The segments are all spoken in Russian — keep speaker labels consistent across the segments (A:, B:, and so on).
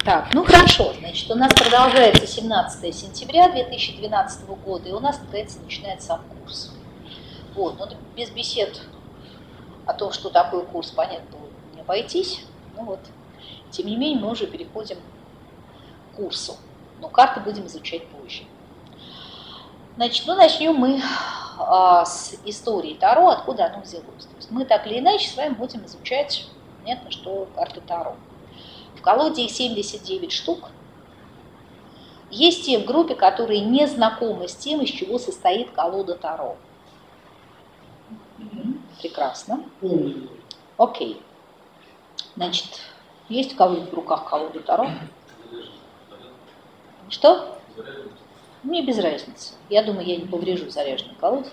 A: Так, ну хорошо, значит, у нас продолжается 17 сентября 2012 года, и у нас, наконец, начинается сам курс. Вот, но без бесед о том, что такое курс, понятно, было не обойтись. Ну вот, тем не менее, мы уже переходим к курсу, но карты будем изучать позже. Значит, ну начнем мы с истории Таро, откуда оно взялось. То есть мы так или иначе с вами будем изучать, понятно, что карты Таро. В колоде их 79 штук. Есть те в группе, которые не знакомы с тем, из чего состоит колода Таро. Прекрасно. Окей. Значит, есть у кого-нибудь в руках колода Таро? Что? Мне без разницы. Я думаю, я не поврежу заряженную колоду.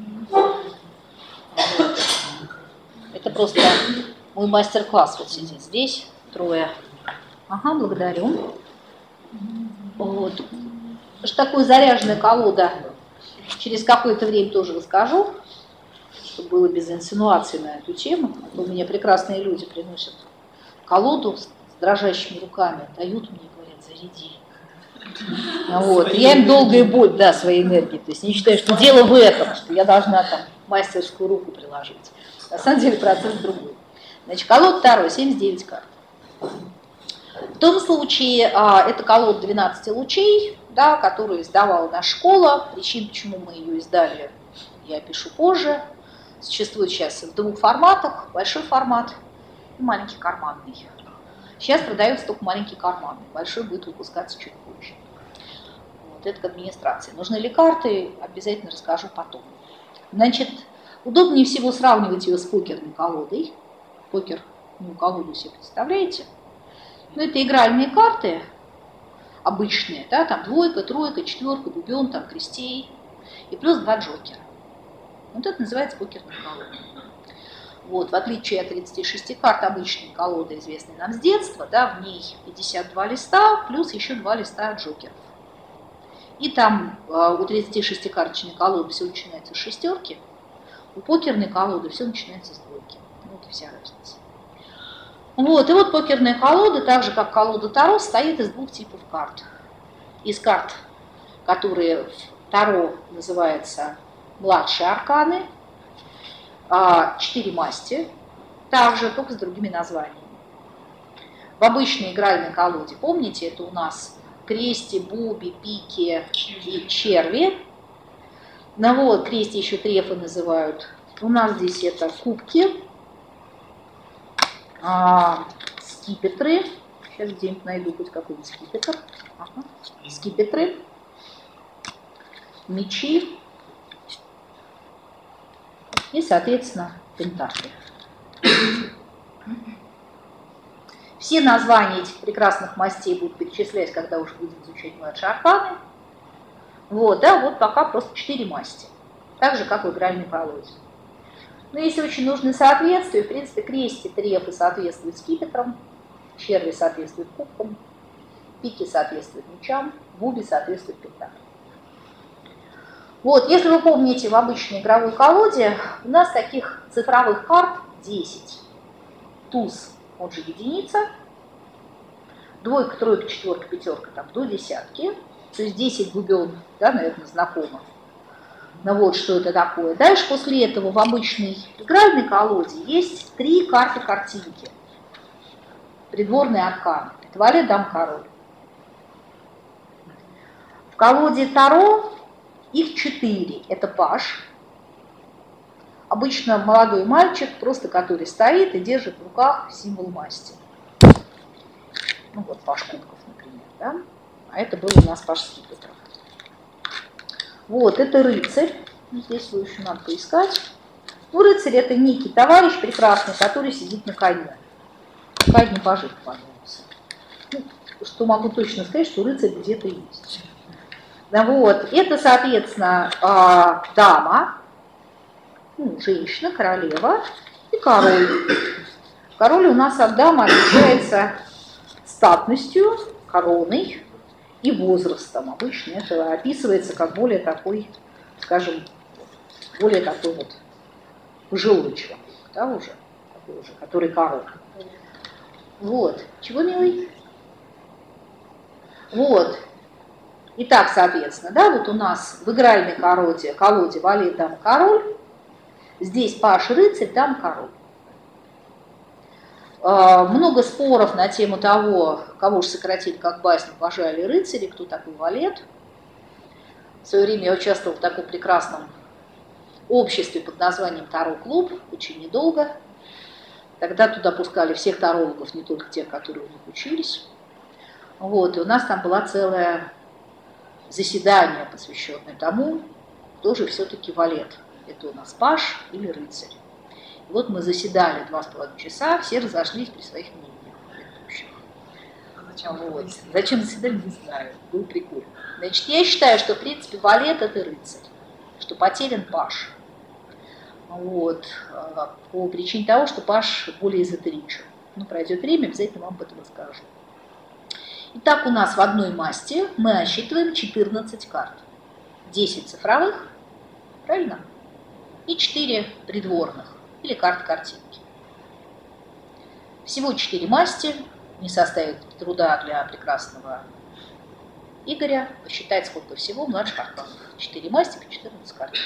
A: Это просто мой мастер-класс вот сидит здесь, трое. Ага, благодарю. Вот. Что такое заряженная колода? Через какое-то время тоже расскажу, чтобы было без инсинуаций на эту тему. У меня прекрасные люди приносят колоду с дрожащими руками, дают мне, говорят, заряди. Вот. Я им долгая боль, да, своей энергии. То есть не считаю, что дело в этом, что я должна там мастерскую руку приложить. На самом деле процесс другой. Значит, колода Таро, 79 карт. В том случае это колода 12 лучей, да, которую издавала наша школа. Причин, почему мы ее издали, я опишу позже. Существует сейчас в двух форматах. Большой формат и маленький карманный. Сейчас продается только маленький карманный. Большой будет выпускаться чуть позже. Вот это к администрации. Нужны ли карты, обязательно расскажу потом. Значит, удобнее всего сравнивать ее с покерной колодой. Покер, колоду себе представляете? Ну, это игральные карты обычные, да, там двойка, тройка, четверка, бубен, там крестей, и плюс 2 джокера. Вот это называется покерная колода. Вот, в отличие от 36 карт обычной колоды, известной нам с детства, да, в ней 52 листа, плюс еще 2 листа джокеров. И там у 36-карточной колоды все начинается с шестерки, у покерной колоды все начинается с двойки. Вот и вся разница. Вот, и вот покерная колода, так же как колода Таро, состоит из двух типов карт. Из карт, которые в Таро называются младшие арканы, 4 масти, также, только с другими названиями. В обычной игральной колоде, помните, это у нас крести, буби, пики и черви. Ну вот, крести еще трефы называют. У нас здесь это кубки, скипетры. Сейчас где-нибудь найду хоть какой-нибудь скипетр. Ага. Скипетры, мечи и, соответственно, пентакли. Все названия этих прекрасных мастей будут перечислять, когда уже будем изучать младшие арканы. Вот, да, вот пока просто 4 масти. Так же, как в игральной колоде. Но если очень нужны соответствия, в принципе, крести, трефы соответствуют скипетрам, черви соответствуют кубкам, пики соответствуют мечам, буби соответствуют пентаклям. Вот, если вы помните, в обычной игровой колоде у нас таких цифровых карт 10. Туз, он же единица, двойка, тройка, четверка, пятерка, там до десятки, то есть 10 бубен, да, наверное, знакомо. Ну вот, что это такое. Дальше после этого в обычной игральной колоде есть 3 карты-картинки. Придворный аркан, петвалет, дам, король. В колоде Таро их 4. Это паж. Обычно молодой мальчик, просто который стоит и держит в руках символ масти. Ну вот паж кубков, например, да? А это был у нас паж скипетров. Вот, это рыцарь. Здесь его еще надо поискать. Ну, рыцарь это некий товарищ прекрасный, который сидит на коне. Какая не пажит, пожалуйста. Ну, что могу точно сказать, что рыцарь где-то есть. Да, вот, это, соответственно, дама, женщина, королева и король. Король у нас от дамы отличается статностью, короной и возрастом. Обычно это описывается как более такой, скажем, более такой вот пожилой человек, да, уже, такой уже, который король. Вот. Чего, милый? Вот. Итак, соответственно, да, вот у нас в игральной колоде валет, дама, король. Здесь паш, рыцарь, дама, король. Много споров на тему того, кого же сократили как басню пажа или рыцаря, кто такой валет. В свое время я участвовала в таком прекрасном обществе под названием Таро-клуб, очень недолго. Тогда туда пускали всех тарологов, не только тех, которые у них учились. Вот, и у нас там было целое заседание, посвященное тому, кто же все-таки валет. Это у нас паж или рыцарь. И вот мы заседали 2,5 часа, все разошлись при своих мнениях предыдущих. Вот. Зачем заседали, не знаю. Было прикольно. Значит, я считаю, что в принципе валет это рыцарь, что потерян паж. Вот. По причине того, что паж более эзотеричен. Ну, пройдет время, обязательно вам об этом расскажу. Итак, у нас в одной масти мы отсчитываем 14 карт. 10 цифровых, правильно? И 4 придворных, или карты-картинки. Всего 4 масти, не составит труда для прекрасного Игоря посчитать, сколько всего младших арканов. 4 масти по 14 карт.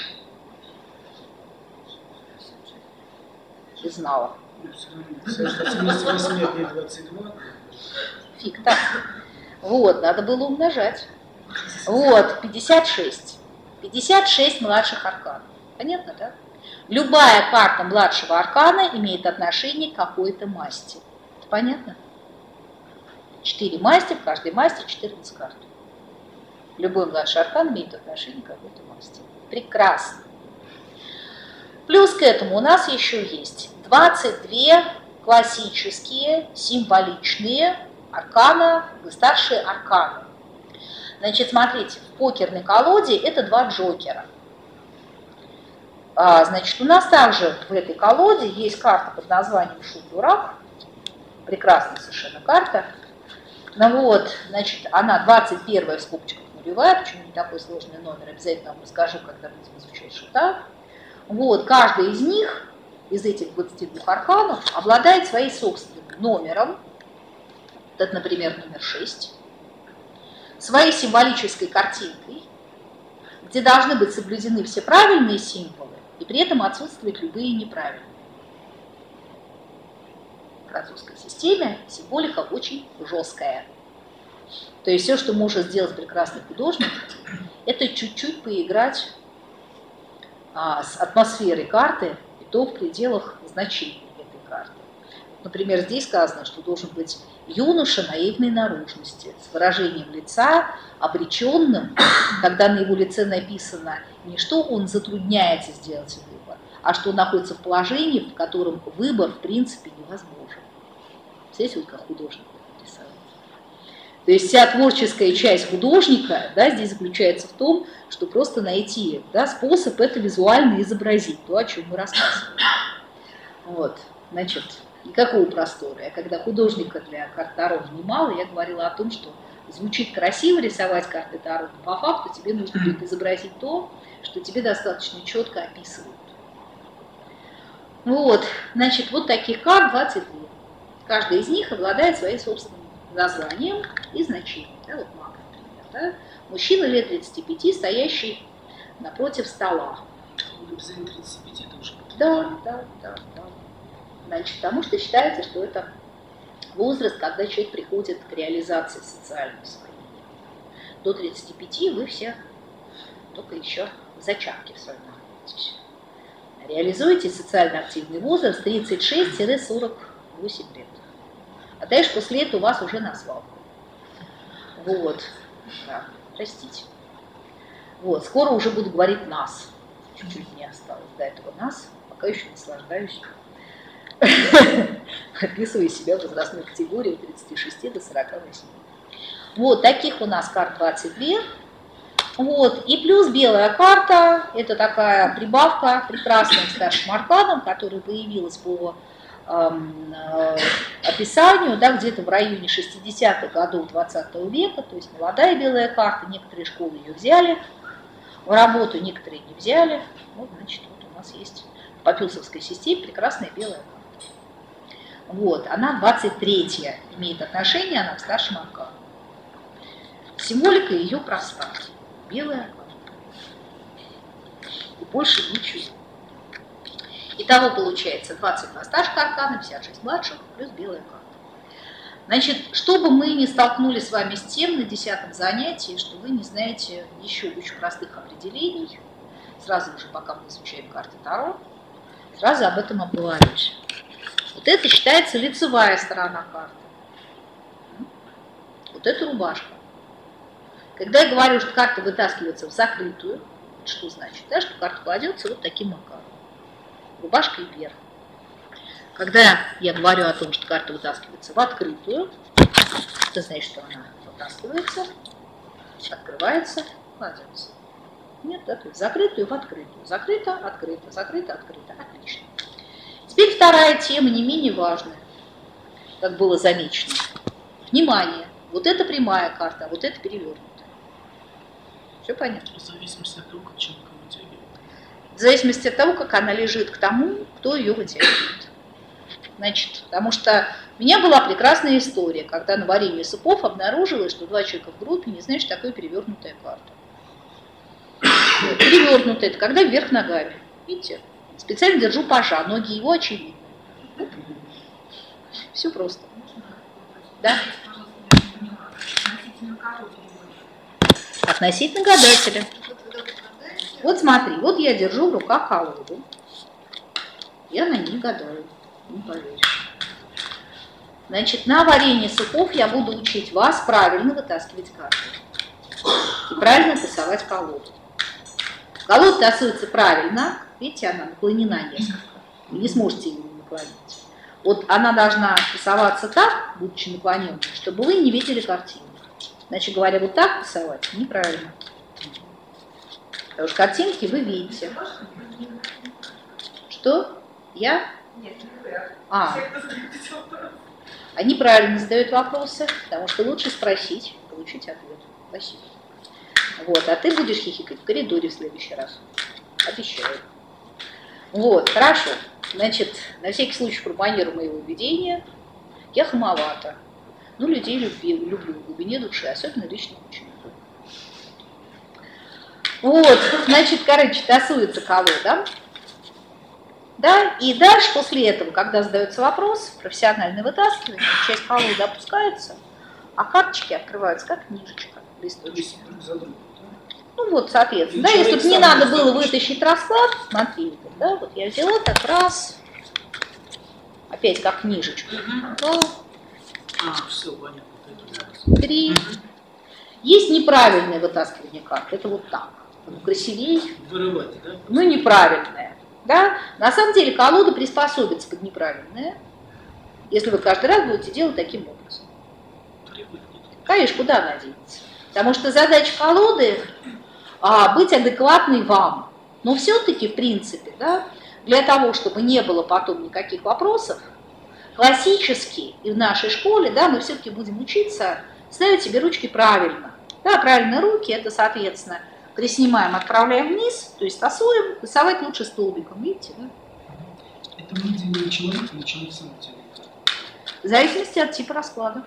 A: Ты знала. Фиг так. Вот, надо было умножать. Вот, 56. 56 младших арканов. Понятно, да? Любая карта младшего аркана имеет отношение к какой-то масти. Это понятно? 4 масти, в каждой масти 14 карт. Любой младший аркан имеет отношение к какой-то масти. Прекрасно. Плюс к этому у нас еще есть 22 классические, символичные аркана, старшие арканы. Значит, смотрите, в покерной колоде это 2 джокера. Значит, у нас также в этой колоде есть карта под названием Шут-дурак. Прекрасная совершенно карта. Ну вот, значит, она 21 в скобочках нулевая, почему не такой сложный номер, обязательно вам расскажу, когда будем изучать шута. Вот, каждый из них, из этих 22 арканов, обладает своим собственным номером, это, например, номер 6, своей символической картинкой, где должны быть соблюдены все правильные символы, и при этом отсутствуют любые неправильные. В французской системе символика очень жесткая. То есть все, что может сделать прекрасный художник, это чуть-чуть поиграть с атмосферой карты, и то в пределах значений этой карты. Например, здесь сказано, что должен быть юноша наивной наружности, с выражением лица, обреченным, когда на его лице написано не что он затрудняется сделать выбор, а что он находится в положении, в котором выбор в принципе невозможен. Представляете, вот как художник рисует. То есть вся творческая часть художника, да, здесь заключается в том, что просто найти, да, способ это визуально изобразить, то, о чем мы рассказываем. Вот, значит, никакого простора. А когда художника для карт Таро немало, я говорила о том, что звучит красиво рисовать карты Таро, но по факту тебе нужно будет изобразить то, что тебе достаточно четко описывают. Вот, значит, вот таких карт 22. Каждая из них обладает своим собственным названием и значением. Да, вот маг, например. Да? Мужчина лет 35, стоящий напротив стола.
B: Ну, 35 это уже.
A: Да. Значит, потому что считается, что это возраст, когда человек приходит к реализации социальной своей. До 35 вы все только еще в зачатке в своем находитесь. Реализуете социально активный возраст 36-48 лет. А дальше после этого у вас уже на свалку. Вот. Да, простите. Вот, скоро уже буду говорить нас. Чуть-чуть не осталось до этого нас. Пока еще наслаждаюсь. Описываю себя в возрастной категории от 36 до 48. Вот, таких у нас карт 22. Вот, и плюс белая карта, это такая прибавка прекрасным старшим арканам, которая появилась по описанию, да, где-то в районе 60-х годов 20 века, то есть молодая белая карта, некоторые школы ее взяли в работу, некоторые не взяли. Вот, значит, вот у нас есть в Попилсовской системе прекрасная белая карта. Вот, она 23-я, имеет отношение, она к старшим арканам. Символика ее проста. Белая карта. И больше ничего. Итого получается 22 старших аркана, 56 младших, плюс белая карта. Значит, чтобы мы не столкнулись с вами с тем на 10-м занятии, что вы не знаете еще очень простых определений, сразу же, пока мы изучаем карты Таро, сразу об этом обговорюсь. Вот это считается лицевая сторона карты. Вот это рубашка. Когда я говорю, что карта вытаскивается в закрытую, что значит? Да, что карта кладется вот таким макаром. Рубашкой вверх. Когда я говорю о том, что карта вытаскивается в открытую, это значит, что она вытаскивается, открывается, кладется. Нет, да, то есть закрытую в открытую. Закрыто, открыто, закрыто, открыто. Отлично. Теперь вторая тема, не менее важная, как было замечено. Внимание, вот это прямая карта, а вот это перевернутая. Все понятно?
B: В зависимости от того, как человек вытягивает.
A: В зависимости от того, как она лежит к тому, кто ее вытягивает. Значит, потому что у меня была прекрасная история, когда на варенье супов обнаружилось, что 2 человека в группе не знают, что такое перевернутая карта. Перевернутая – это когда вверх ногами. Видите? Специально держу пажа, ноги его очевидны. Все просто. Да? Относительно гадателя. Вот смотри, вот я держу в руках колоду. Я на ней гадаю. Не поверишь. Значит, на варенье супов я буду учить вас правильно вытаскивать карты. И правильно тасовать колоду. Колода тасуется правильно. Видите, она наклонена несколько. Вы не сможете ее наклонить. Вот она должна тасоваться так, будучи наклоненной, чтобы вы не видели картину. Иначе говоря, вот так тасовать неправильно. Потому что картинки вы видите. Что? Я?
C: Нет, не вы.
A: Они правильно задают вопросы, потому что лучше спросить, получить ответ. Спасибо. Вот, а ты будешь хихикать в коридоре в следующий раз. Обещаю. Вот, хорошо. Значит, на всякий случай про манеру моего ведения. Я хамовата. Ну, людей люблю в глубине души, особенно личных учеников. Вот, значит, короче, тасуется колода. Да, и дальше после этого, когда задается вопрос, профессиональное вытаскивание, часть колоды опускается, а карточки открываются как книжечка, листочки.
B: Друг за другом, да?
A: Ну вот, соответственно, да, если бы не надо было вытащить расклад, смотрите, да, вот я взяла так раз, опять как книжечку, 2,
B: Все понятно.
A: 3. Есть неправильное вытаскивание карт, это вот так, красивее.
B: Вырывать, да?
A: Ну, неправильное. Да? На самом деле колода приспособится под неправильное, если вы каждый раз будете делать таким образом. Конечно, куда она денется? Потому что задача колоды быть адекватной вам. Но все-таки, в принципе, да, для того, чтобы не было потом никаких вопросов, классически и в нашей школе, да, мы все-таки будем учиться ставить себе ручки правильно. Да, правильно руки, это, соответственно, приснимаем, отправляем вниз, то есть тасуем, тасовать лучше столбиком, видите, да?
B: Это видение человека или человек сам тянет?
A: В зависимости от типа расклада.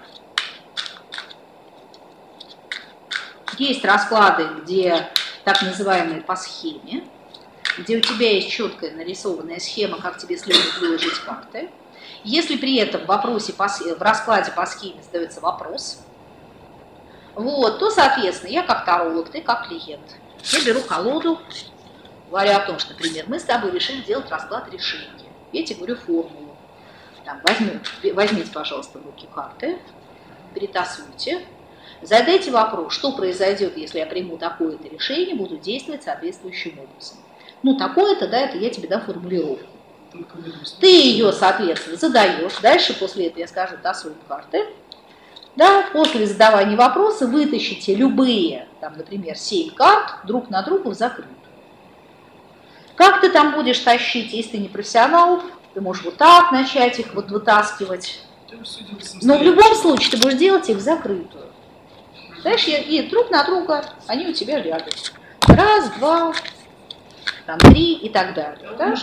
A: Есть расклады, где так называемые по схеме, где у тебя есть четкая нарисованная схема, как тебе следует выложить карты. Если при этом в раскладе по схеме задается вопрос, вот, то, соответственно, я как таролог, ты как клиент. Я беру колоду, говорю о том, что, например, мы с тобой решили делать расклад решения. Я тебе говорю формулу. Там, возьмите, пожалуйста, в руки карты, перетасуйте, задайте вопрос, что произойдет, если я приму такое-то решение, буду действовать соответствующим образом. Ну, такое-то, да, это я тебе дам формулировку. Ты ее, соответственно, задаешь. Дальше после этого я скажу, тасуем карты. Да, после задавания вопроса вытащите любые, там, например, 7 карт друг на друга в закрытую. Как ты там будешь тащить, если ты не профессионал? Ты можешь вот так начать их вот вытаскивать. Но в любом случае ты будешь делать их в закрытую. Знаешь, и друг на друга они у тебя лягут. Раз, два, там, 3 и так далее. Да?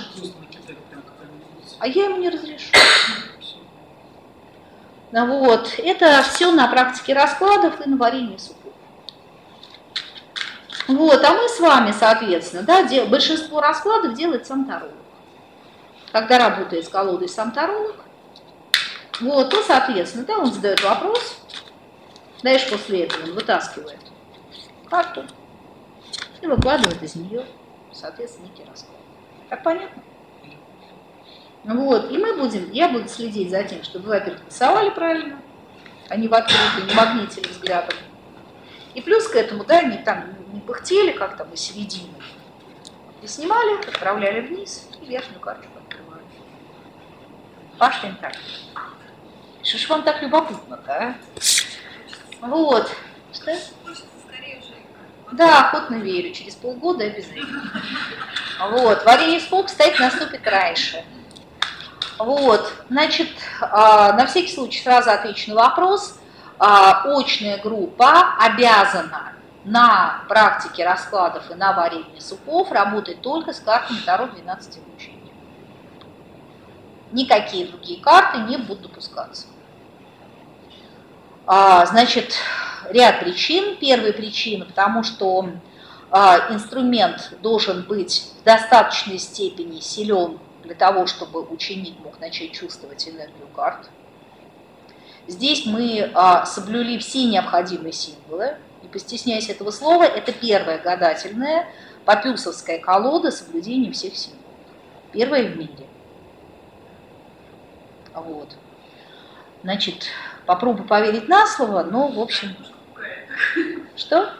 A: А я ему не разрешу. Ну вот, это все на практике раскладов и на варенье супов. Вот, а мы с вами, соответственно, да, большинство раскладов делает сам таролог. Когда работает с колодой сам таролог, вот, то, соответственно, да, он задает вопрос, дальше после этого он вытаскивает карту и выкладывает из нее, соответственно, некий расклад. Так понятно? Вот, и я буду следить за тем, чтобы вы, во-первых, рисовали правильно, а не в открытую, не магнитили взглядом. И плюс к этому, да, не пыхтели, как там, и середины. И снимали, отправляли вниз и верхнюю карточку открывали. Пашка так. Что ж вам так любопытно-то, а? Вот. Что? Да, охотно верю. Через полгода обязательно. Вот. Варенье с кстати, наступит раньше. Вот. Значит, на всякий случай сразу отвечу на вопрос. Очная группа обязана на практике раскладов и на варенье супов работать только с картами Таро 12 лучей. Никакие другие карты не будут допускаться. Значит, ряд причин. Первая причина, потому что инструмент должен быть в достаточной степени силен для того, чтобы ученик мог начать чувствовать энергию карт. Здесь мы соблюли все необходимые символы. Не постесняясь этого слова, это первая гадательная папюсовская колода с соблюдением всех символов. Первая в мире. Вот. Значит, попробую поверить на слово, но, в общем... Что?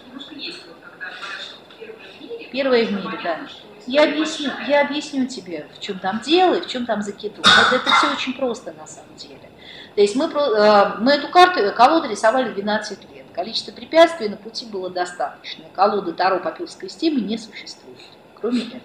A: Первая в мире, да. Я объясню тебе, в чем там дело и в чем там закидон. Это все очень просто на самом деле. То есть мы эту колоду рисовали 12 лет. Количество препятствий на пути было достаточно. Колоды Таро по папюсской системе не существует, кроме этой.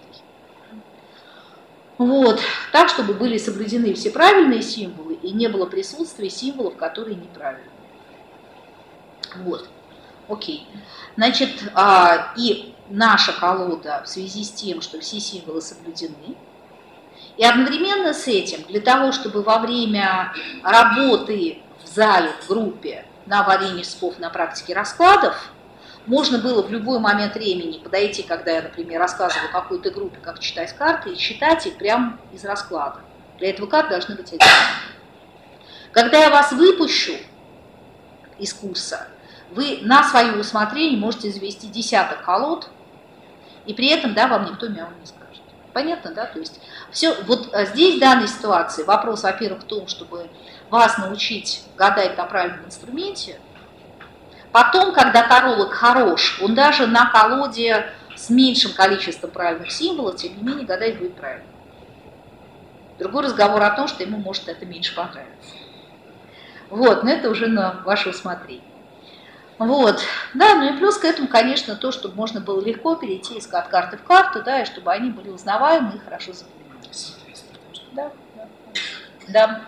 A: Вот. Так, чтобы были соблюдены все правильные символы и не было присутствия символов, которые неправильные. Вот. Окей. Значит, и наша колода в связи с тем, что все символы соблюдены, и одновременно с этим, для того, чтобы во время работы в зале, в группе, на варенье спов, на практике раскладов, можно было в любой момент времени подойти, когда я, например, рассказываю какой-то группе, как читать карты, и читать их прямо из расклада. Для этого карты должны быть одинаковые. Когда я вас выпущу из курса, вы на свое усмотрение можете завести десяток колод, и при этом, да, вам никто мяу не скажет. Понятно, да? То есть все, вот здесь в данной ситуации вопрос, во-первых, в том, чтобы вас научить гадать на правильном инструменте. Потом, когда таролог хорош, он даже на колоде с меньшим количеством правильных символов, тем не менее, гадать будет правильно. Другой разговор о том, что ему может это меньше понравиться. Вот, но это уже на ваше усмотрение. Вот, да, ну и плюс к этому, конечно, то, чтобы можно было легко перейти из карты в карту, да, и чтобы они были узнаваемы и хорошо запоминались. Да, да, да.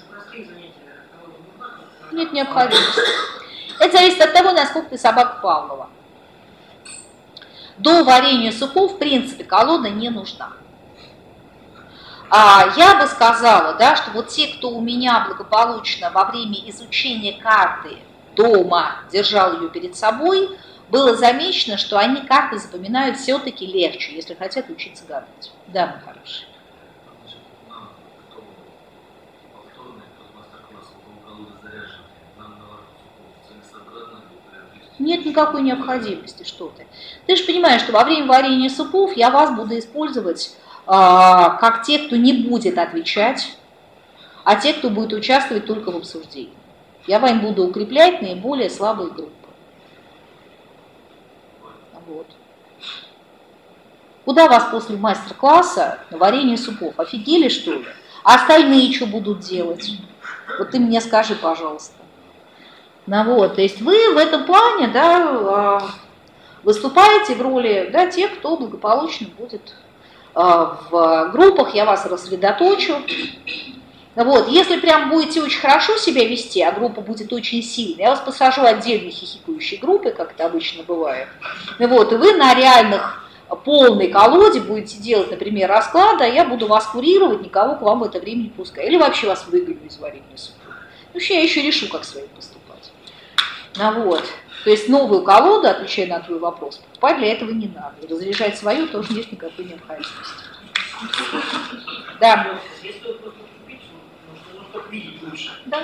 A: Нет необходимости. Это зависит от того, насколько ты собака Павлова. До варенья супов, в принципе, колода не нужна. Я бы сказала, да, что вот те, кто у меня благополучно во время изучения карты дома держал ее перед собой, было замечено, что они карты запоминают все-таки легче, если хотят учиться гадать. Да, мой хороший. Нет никакой необходимости, что ты. Ты же понимаешь, что во время варенья супов я вас буду использовать как те, кто не будет отвечать, а те, кто будет участвовать только в обсуждении. Я вам буду укреплять наиболее слабые группы. Вот. Куда вас после мастер-класса на варенье супов? Офигели, что ли? А остальные что будут делать? Вот ты мне скажи, пожалуйста. Ну, вот, то есть вы в этом плане, да, выступаете в роли, да, тех, кто благополучно будет в группах, я вас рассредоточу. Вот, если прям будете очень хорошо себя вести, а группа будет очень сильной, я вас посажу отдельно хихикающие группы, как это обычно бывает. Вот, и вы на реальных полной колоде будете делать, например, расклады, а я буду вас курировать, никого к вам в это время не пускаю. Или вообще вас выгоню из варенья супов. Ну, я еще решу, как с вами поступать. Ну, вот. То есть новую колоду, отвечая на твой вопрос, покупать для этого не надо. И разряжать свою тоже нет никакой необходимости. Да. Да.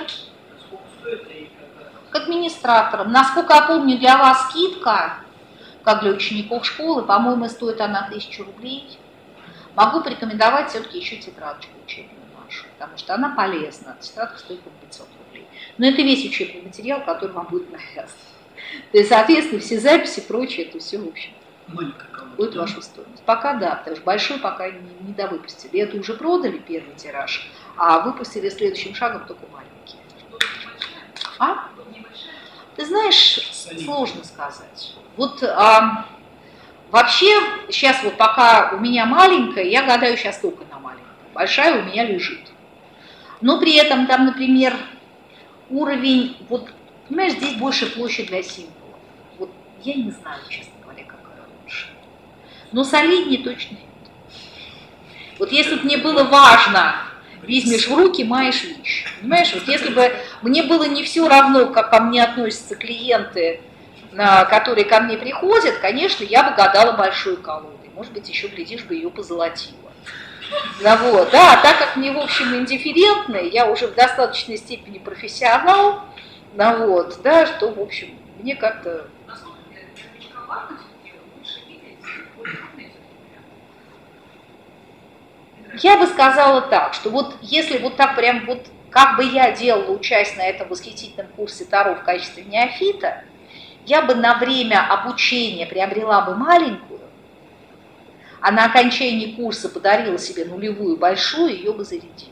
A: К администраторам. Насколько я помню, для вас скидка, как для учеников школы, по-моему, стоит она 1000 рублей. Могу порекомендовать все-таки еще тетрадочку учебную нашу, потому что она полезна. Тетрадка стоит 500 рублей. Но это весь учебный материал, который вам будет навязан. То есть, соответственно, все записи, прочее, это все, в общем, будет ваша стоимость. Пока да, потому что большой пока не довыпустили. Это уже продали первый тираж, а выпустили следующим шагом только маленький. А? Ты знаешь, сложно сказать. Вот вообще, сейчас вот пока у меня маленькая, я гадаю сейчас только на маленькую. Большая у меня лежит. Но при этом там, например, уровень, вот, понимаешь, здесь больше площадь для символов. Вот я не знаю, честно говоря, какая лучше. Но солиднее точно нет. Вот если бы мне было важно, возьмешь в руки, маешь вещь. Понимаешь, вот если бы мне было не все равно, как ко мне относятся клиенты, которые ко мне приходят, конечно, я бы гадала большой колодой. Может быть, еще, глядишь, бы ее позолотила. Ну, вот, да, так как мне, в общем, индифферентно, я уже в достаточной степени профессионал, ну, вот, да, что, в общем, мне как-то... Я бы сказала так, что вот если вот так прям вот, как бы я делала, учась на этом восхитительном курсе Таро в качестве неофита, я бы на время обучения приобрела бы маленькую, а на окончании курса подарила себе нулевую большую, ее бы зарядила.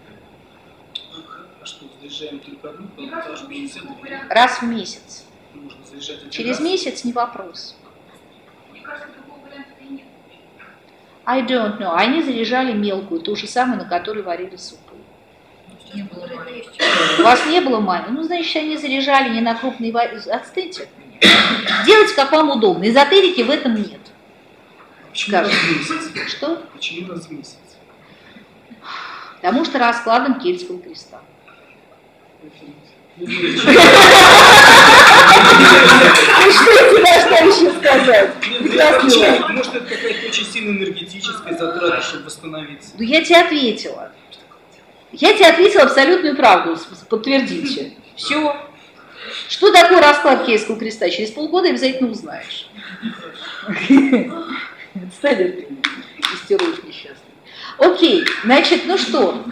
B: А что, заряжаем только одну?
A: Раз в месяц.
B: Можно заряжать
A: Через
B: раз.
A: месяц не вопрос.
C: Мне кажется, другого варианта и нет.
A: I don't know. Они заряжали мелкую, ту же самую, на которой варили супы.
C: Не было маленьких.
A: У вас не было маленькой? Ну, значит, они заряжали не на крупные... Отстыньте от меня. Делайте, как вам удобно. Эзотерики в этом нет.
B: Почему раз в месяц?
A: Что?
B: Почему раз в месяц?
A: Потому что раскладом Кельтского креста.
B: Ну,
A: что ты должна еще сказать?
B: Может, это какая-то очень сильно энергетическая затрата, чтобы восстановиться.
A: Ну, я тебе ответила. Я тебе ответила абсолютную правду. Подтвердите. Все. Что такое расклад Кельтского креста? Через полгода обязательно узнаешь. Отстань, истеруешь несчастный. Окей, значит, ну что?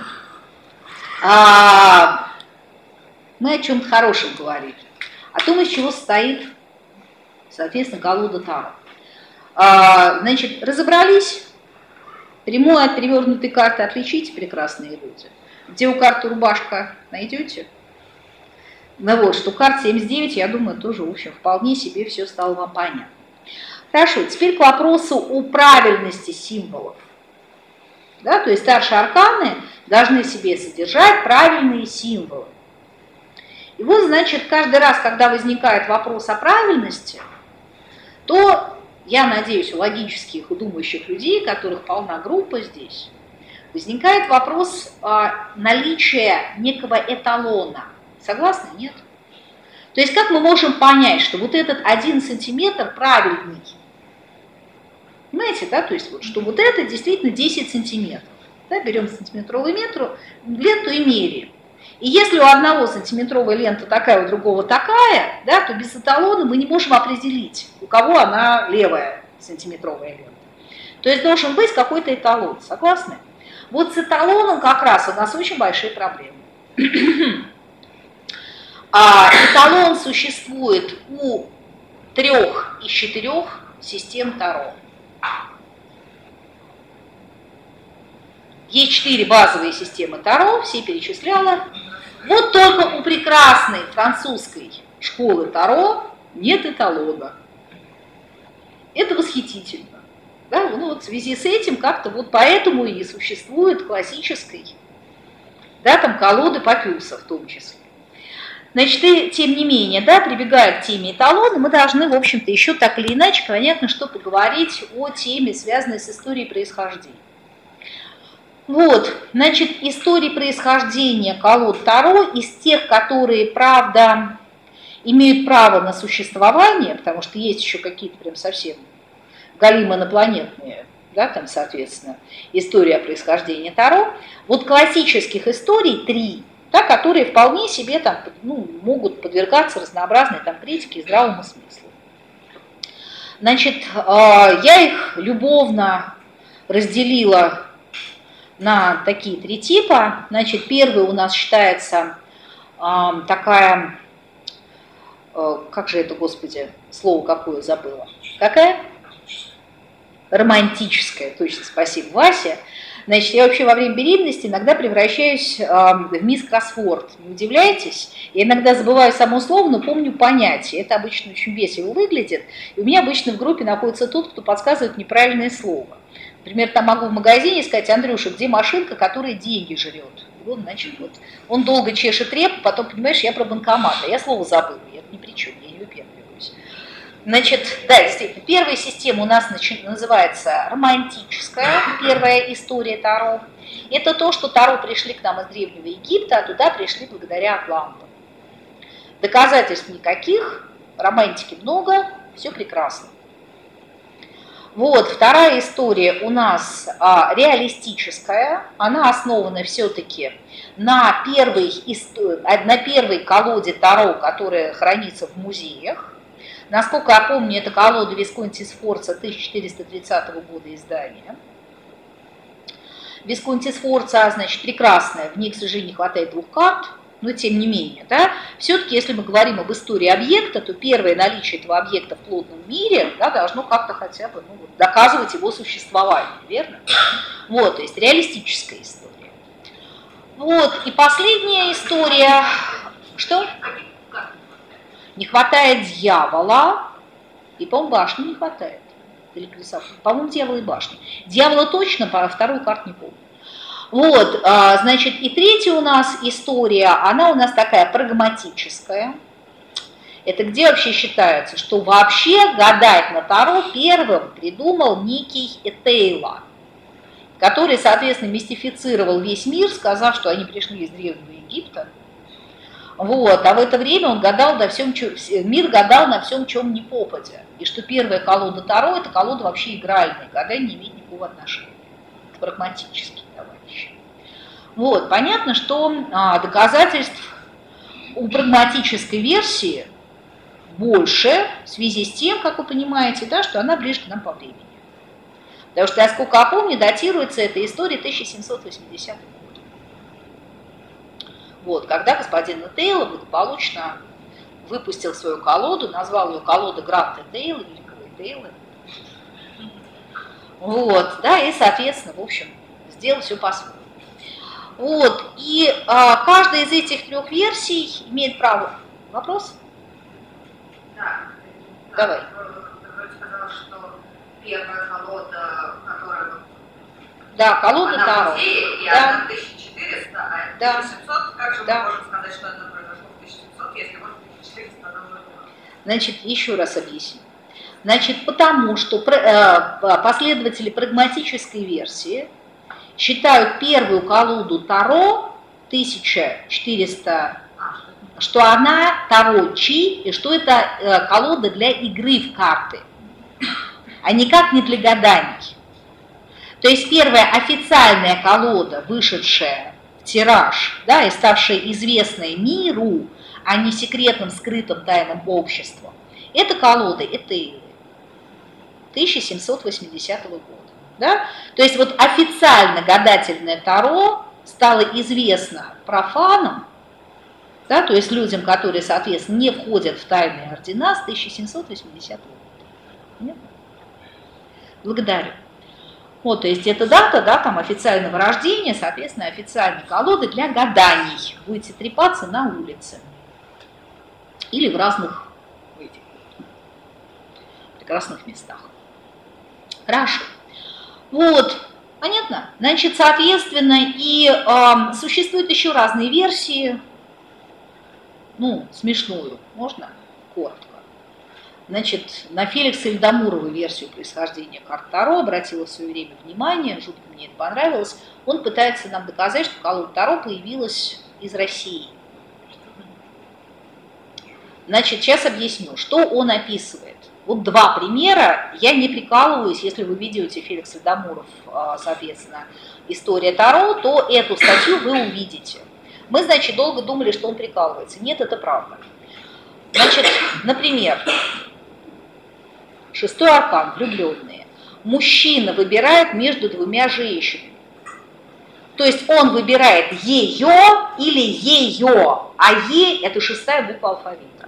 A: Мы о чем-то хорошем говорили. О том, из чего состоит, соответственно, колода Таро. Значит, разобрались. Прямую от перевернутой карты отличите, прекрасные люди. Где у карты рубашка, найдете? Ну вот, что карт 79, я думаю, тоже, в общем, вполне себе все стало вам понятно. Хорошо, теперь к вопросу о правильности символов. Да, то есть старшие арканы должны в себе содержать правильные символы. И вот, значит, каждый раз, когда возникает вопрос о правильности, то, я надеюсь, у логических и думающих людей, которых полна группа здесь, возникает вопрос наличия некого эталона. Согласны? Нет? То есть как мы можем понять, что вот этот 1 сантиметр правильный? Понимаете, да? То есть вот, что вот это действительно 10 сантиметров. Да? Берем сантиметровую ленту и меряем. И если у одного сантиметровая лента такая, у другого такая, да, то без эталона мы не можем определить, у кого она левая сантиметровая лента. То есть должен быть какой-то эталон. Согласны? Вот с эталоном как раз у нас очень большие проблемы. Эталон существует у 3 из 4 систем Таро. Есть 4 базовые системы Таро, все перечисляла. Вот только у прекрасной французской школы Таро нет эталона. Это восхитительно. Да? Ну, вот в связи с этим как-то вот поэтому и существует классической, да, там колоды Папюса в том числе. Значит, и, тем не менее, да, прибегая к теме эталона, мы должны, в общем-то, еще так или иначе, понятно, что поговорить о теме, связанной с историей происхождения. Вот, значит, истории происхождения колод Таро из тех, которые, правда, имеют право на существование, потому что есть еще какие-то прям совсем галимы инопланетные, да, там, соответственно, история о происхождении Таро. Вот классических историй 3, да, которые вполне себе там, ну, могут подвергаться разнообразной там критике и здравому смыслу. Значит, я их любовно разделила на такие 3 типа. Значит, первый у нас считается такая, как же это, господи, слово какое забыла? Какая? Романтическая, точно, спасибо, Вася. Значит, я вообще во время беременности иногда превращаюсь в мисс Кроссворд. Не удивляйтесь? Я иногда забываю само слово, но помню понятие. Это обычно очень весело выглядит. И у меня обычно в группе находится тот, кто подсказывает неправильное слово. Например, там могу в магазине сказать: Андрюша, где машинка, которая деньги жрет? И вот, значит, вот он долго чешет репу, потом, понимаешь, я про банкомат, а я слово забыла, я ни при чем, я не выпендриваюсь. Значит, да, действительно, первая система у нас называется романтическая, первая история Таро. Это то, что Таро пришли к нам из Древнего Египта, а туда пришли благодаря атлантам. Доказательств никаких, романтики много, все прекрасно. Вот, вторая история у нас реалистическая, она основана все-таки на первой колоде Таро, которая хранится в музеях. Насколько я помню, это колода Висконти Сфорца 1430 года издания. Висконти Сфорца, значит, прекрасная, в ней, к сожалению, не хватает 2 карт, но тем не менее, да, все-таки, если мы говорим об истории объекта, то первое наличие этого объекта в плотном мире, да, должно как-то хотя бы, ну, доказывать его существование, верно? Вот, то есть реалистическая история. Вот, и последняя история, что? Не хватает дьявола, и, по-моему, башни не хватает. Или колеса. По-моему, дьявола и башни. Дьявола точно, вторую карту не помню. Вот, значит, и третья у нас история, она у нас такая прагматическая. Это где вообще считается, что вообще гадать на Таро первым придумал некий Этейла, который, соответственно, мистифицировал весь мир, сказав, что они пришли из Древнего Египта. Вот, а в это время он гадал на всем, мир гадал на всем, чем не попадя. И что первая колода Таро – это колода вообще игральная, гадание не имеет никакого отношения. Это прагматические товарищи. Вот, понятно, что доказательств у прагматической версии больше в связи с тем, как вы понимаете, да, что она ближе к нам по времени. Потому что, насколько я помню, датируется эта история 1780 года. Вот, когда господин Этейла благополучно выпустил свою колоду, назвал ее колода Гранд Этейла, великого Этейла. Вот, да, и, соответственно, в общем, сделал все по-своему. Вот, и каждая из этих 3 версий имеет право. Вопрос?
C: Да.
A: Давай.
C: Ты сказала, что первая колода, которая...
A: Да, колода
C: она
A: Таро.
C: в музее, и
A: Да.
C: она 1400, а
A: Да.
C: 1700, как же
A: Да.
C: мы можем сказать, что это произошло в 1700, если вот в 1400 она уже была?
A: Значит, еще раз объясню. Значит, потому что последователи прагматической версии считают первую колоду Таро 1400, что она Таро Чи, и что это колода для игры в карты, а никак не для гаданий. То есть первая официальная колода, вышедшая в тираж, да, и ставшая известной миру, а не секретным, скрытым, тайным обществом, это колода Этейлы 1780 года. Да? То есть вот официально гадательное Таро стало известно профанам, да, то есть людям, которые, соответственно, не входят в тайные ордена с 1780 года. Понятно? Благодарю. Вот, то есть это дата, да, там официального рождения, соответственно, официальной колоды для гаданий. Будете трепаться на улице или в разных прекрасных местах. Хорошо. Вот, понятно? Значит, соответственно, и существуют еще разные версии. Ну, смешную, можно коротко. Значит, на Феликса Эльдамурова версию происхождения карт Таро обратила в свое время внимание, жутко мне это понравилось. Он пытается нам доказать, что колода Таро появилась из России. Значит, сейчас объясню, что он описывает. Вот два примера, я не прикалываюсь, если вы видите Феликс Дамуров, соответственно, «История Таро», то эту статью вы увидите. Мы, значит, долго думали, что он прикалывается. Нет, это правда. Значит, например, 6-й аркан, влюбленные. Мужчина выбирает между двумя женщинами. То есть он выбирает ее или ее, а Е – это 6-я буква алфавита.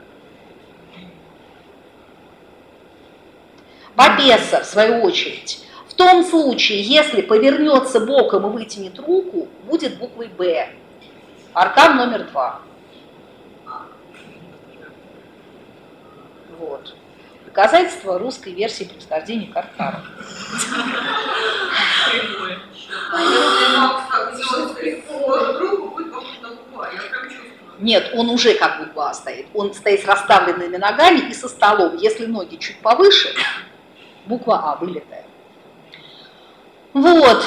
A: Бабеса, в свою очередь, в том случае, если повернется боком и вытянет руку, будет буквой Б. Аркан номер 2. Вот. Доказательство русской версии происхождения карт Таро. Нет, он уже как буква А стоит. Он стоит с расставленными ногами и со столом. Если ноги чуть повыше, буква А вылетает. Вот.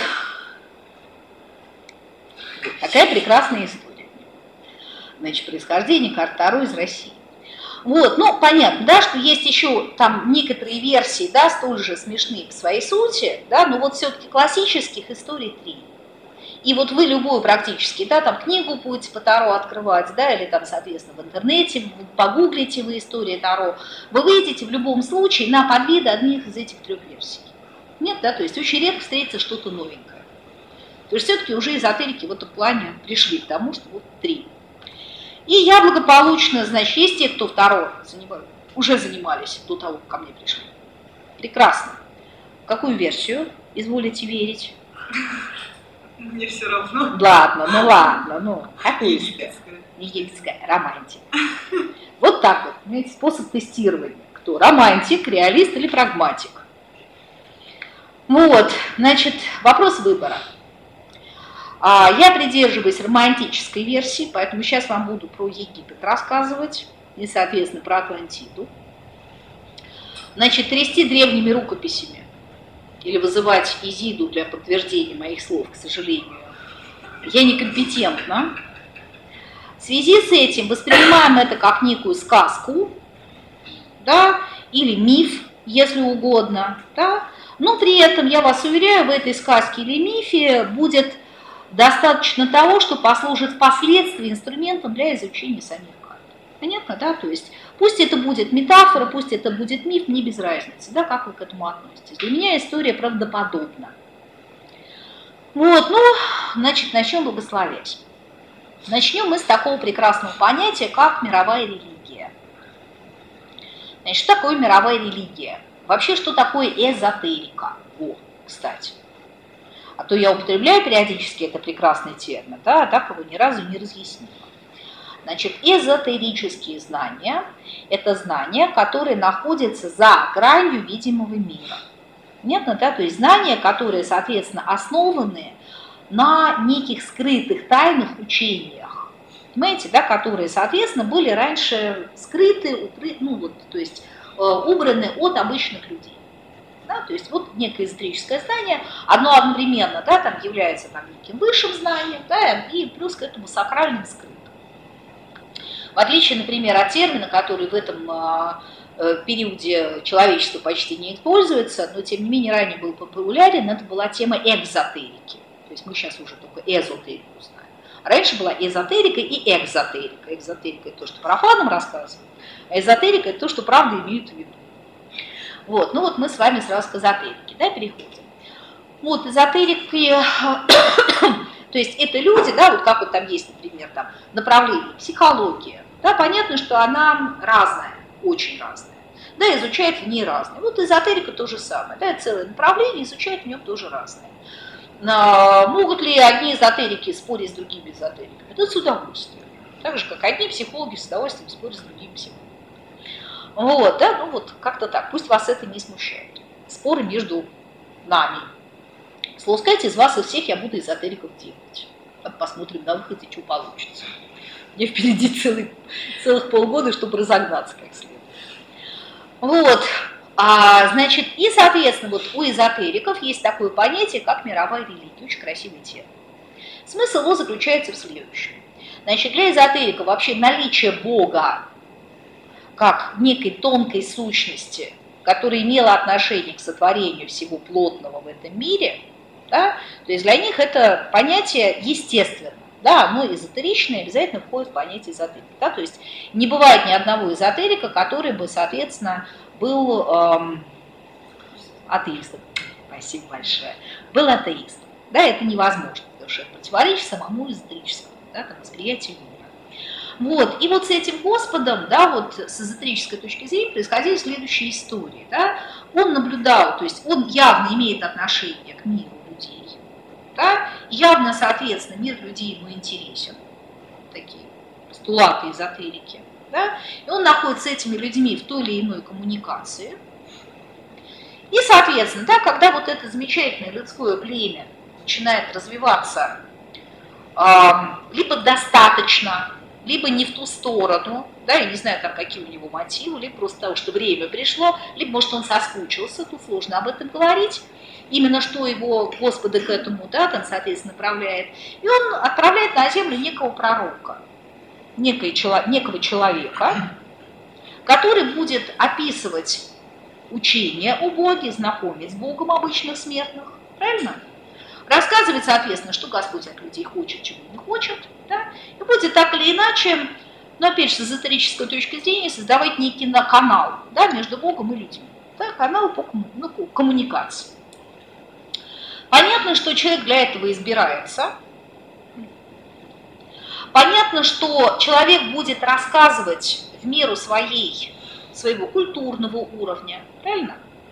A: Такая прекрасная история. Значит, происхождение карт Таро из России. Вот, ну, понятно, да, что есть еще там некоторые версии, да, столь же смешные по своей сути, да, но вот все-таки классических историй 3. И вот вы любую практически, да, там книгу будете по Таро открывать, да, или там, соответственно, в интернете, погуглите вы историю Таро, вы выйдете в любом случае на подвиды одних из этих 3 версий. Нет, да, то есть очень редко встретится что-то новенькое. То есть все-таки уже эзотерики в этом плане пришли к тому, что вот 3. И я благополучно, значит, есть те, кто в Таро уже занимались до того, как ко мне пришли. Прекрасно. В какую версию изволите верить?
C: Мне все равно.
A: Ладно, ну, какую? Египетская, романтик. Вот так вот, понимаете, способ тестирования. Кто? Романтик, реалист или прагматик? Вот, значит, вопрос выбора. Я придерживаюсь романтической версии, поэтому сейчас вам буду про Египет рассказывать и, соответственно, про Атлантиду. Значит, трясти древними рукописями или вызывать Изиду для подтверждения моих слов, к сожалению, я некомпетентна. В связи с этим воспринимаем это как некую сказку, да, или миф, если угодно, да, но при этом, я вас уверяю, в этой сказке или мифе будет достаточно того, что послужит впоследствии инструментом для изучения самих карт. Понятно, да? То есть пусть это будет метафора, пусть это будет миф, мне без разницы, да, как вы к этому относитесь. Для меня история правдоподобна. Вот, ну, значит, начнем благословять. Начнем мы с такого прекрасного понятия, как мировая религия. Значит, что такое мировая религия? Вообще, что такое эзотерика? О, кстати. А то я употребляю периодически это прекрасный термин, да, а так его ни разу не разъяснила. Значит, эзотерические знания – это знания, которые находятся за гранью видимого мира. Понятно, да? То есть знания, которые, соответственно, основаны на неких скрытых тайных учениях, понимаете, да, которые, соответственно, были раньше скрыты, ну, вот, то есть убраны от обычных людей. Да, то есть вот некое эзотерическое знание, оно одновременно, да, там является там, неким высшим знанием, да, и плюс к этому сакральным скрытым. В отличие, например, от термина, который в этом периоде человечества почти не используется, но тем не менее ранее был популярен, это была тема экзотерики. То есть мы сейчас уже только эзотерику знаем. Раньше была эзотерика и экзотерика. Экзотерика – это то, что профанам рассказывают, а эзотерика – это то, что правда имеют в виду. Вот, ну вот мы с вами сразу к эзотерике, да, переходим. Вот эзотерики, то есть это люди, да, вот как вот там есть, например, там направление психология, да, понятно, что она разная, очень разная, да, изучает в ней разное. Вот эзотерика то же самое, да, целое направление, изучает в нем тоже разное. Могут ли одни эзотерики спорить с другими эзотериками? Да, с удовольствием. Так же, как одни психологи с удовольствием спорят с другими психологами. Вот, да, ну вот как-то так, пусть вас это не смущает. Споры между нами. Слово сказать, из вас и всех я буду эзотериков делать. Посмотрим на выходе, что получится. Мне впереди целых полгода, чтобы разогнаться как следует. Вот, значит, и, соответственно, вот у эзотериков есть такое понятие, как мировая религия. Очень красивый термин. Смысл его заключается в следующем. Значит, для эзотерика вообще наличие Бога как некой тонкой сущности, которая имела отношение к сотворению всего плотного в этом мире, да, то есть для них это понятие естественно, да, оно эзотеричное, обязательно входит в понятие эзотерики. Да, то есть не бывает ни одного эзотерика, который бы, соответственно, был атеистом. Спасибо большое. Был атеистом. Да, это невозможно, потому что это противоречит самому эзотерическому, да, там, восприятию мира. Вот. И вот с этим Господом, да, вот с эзотерической точки зрения происходили следующие истории. Да. Он наблюдал, то есть он явно имеет отношение к миру людей. Да. Явно, соответственно, мир людей ему интересен. Такие постулаты эзотерики. Да. И он находится с этими людьми в той или иной коммуникации. И, соответственно, да, когда вот это замечательное людское племя начинает развиваться либо достаточно, либо не в ту сторону, да, я не знаю, там, какие у него мотивы, либо просто потому, что время пришло, либо, может, он соскучился, тут сложно об этом говорить, именно что его Господа к этому, да, там, соответственно, направляет. И он отправляет на землю некого пророка, некого человека, который будет описывать учение о Боге, знакомить с Богом обычных смертных, правильно? Рассказывать, соответственно, что Господь от людей хочет, чего не хочет, да? И будет так или иначе, но опять же, с эзотерической точки зрения, создавать некий канал, да, между Богом и людьми, да, канал по коммуникации. Понятно, что человек для этого избирается. Понятно, что человек будет рассказывать в меру своего культурного уровня, правильно?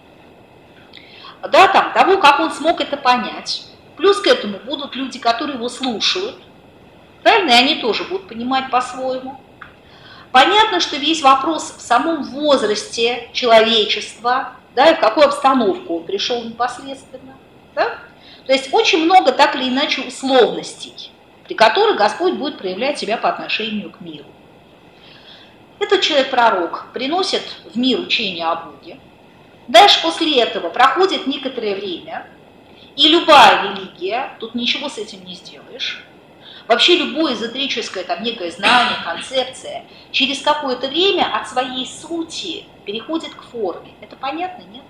A: Да, там, того, как он смог это понять. Плюс к этому будут люди, которые его слушают, правильно? И они тоже будут понимать по-своему. Понятно, что весь вопрос в самом возрасте человечества, да, и в какую обстановку он пришел непосредственно. Да? То есть очень много так или иначе условностей, при которых Господь будет проявлять себя по отношению к миру. Этот человек-пророк приносит в мир учение о Боге. Дальше после этого проходит некоторое время, и любая религия, тут ничего с этим не сделаешь, вообще любое эзотерическое там некое знание, концепция, через какое-то время от своей сути переходит к форме. Это понятно, нет?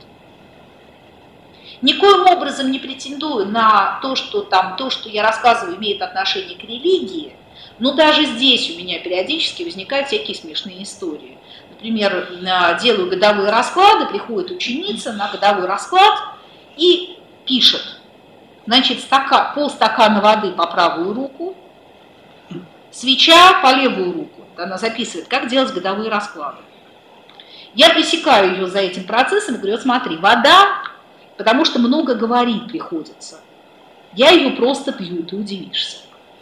A: Никоим образом не претендую на то, что я рассказываю, имеет отношение к религии, но даже здесь у меня периодически возникают всякие смешные истории. Например, делаю годовые расклады, приходит ученица на годовой расклад и пишет, значит, полстакана воды по правую руку, свеча по левую руку. Она записывает, как делать годовые расклады. Я пресекаю ее за этим процессом и говорю, смотри, вода, потому что много говорить приходится. Я ее просто пью, ты удивишься.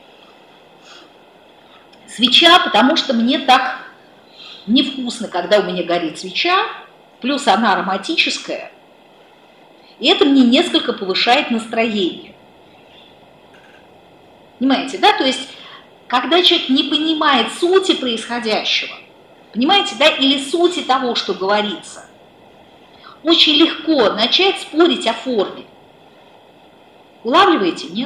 A: Свеча, потому что мне так невкусно, когда у меня горит свеча, плюс она ароматическая, и это мне несколько повышает настроение. Понимаете, да? То есть, когда человек не понимает сути происходящего, понимаете, да, или сути того, что говорится, очень легко начать спорить о форме. Улавливаете? Нет?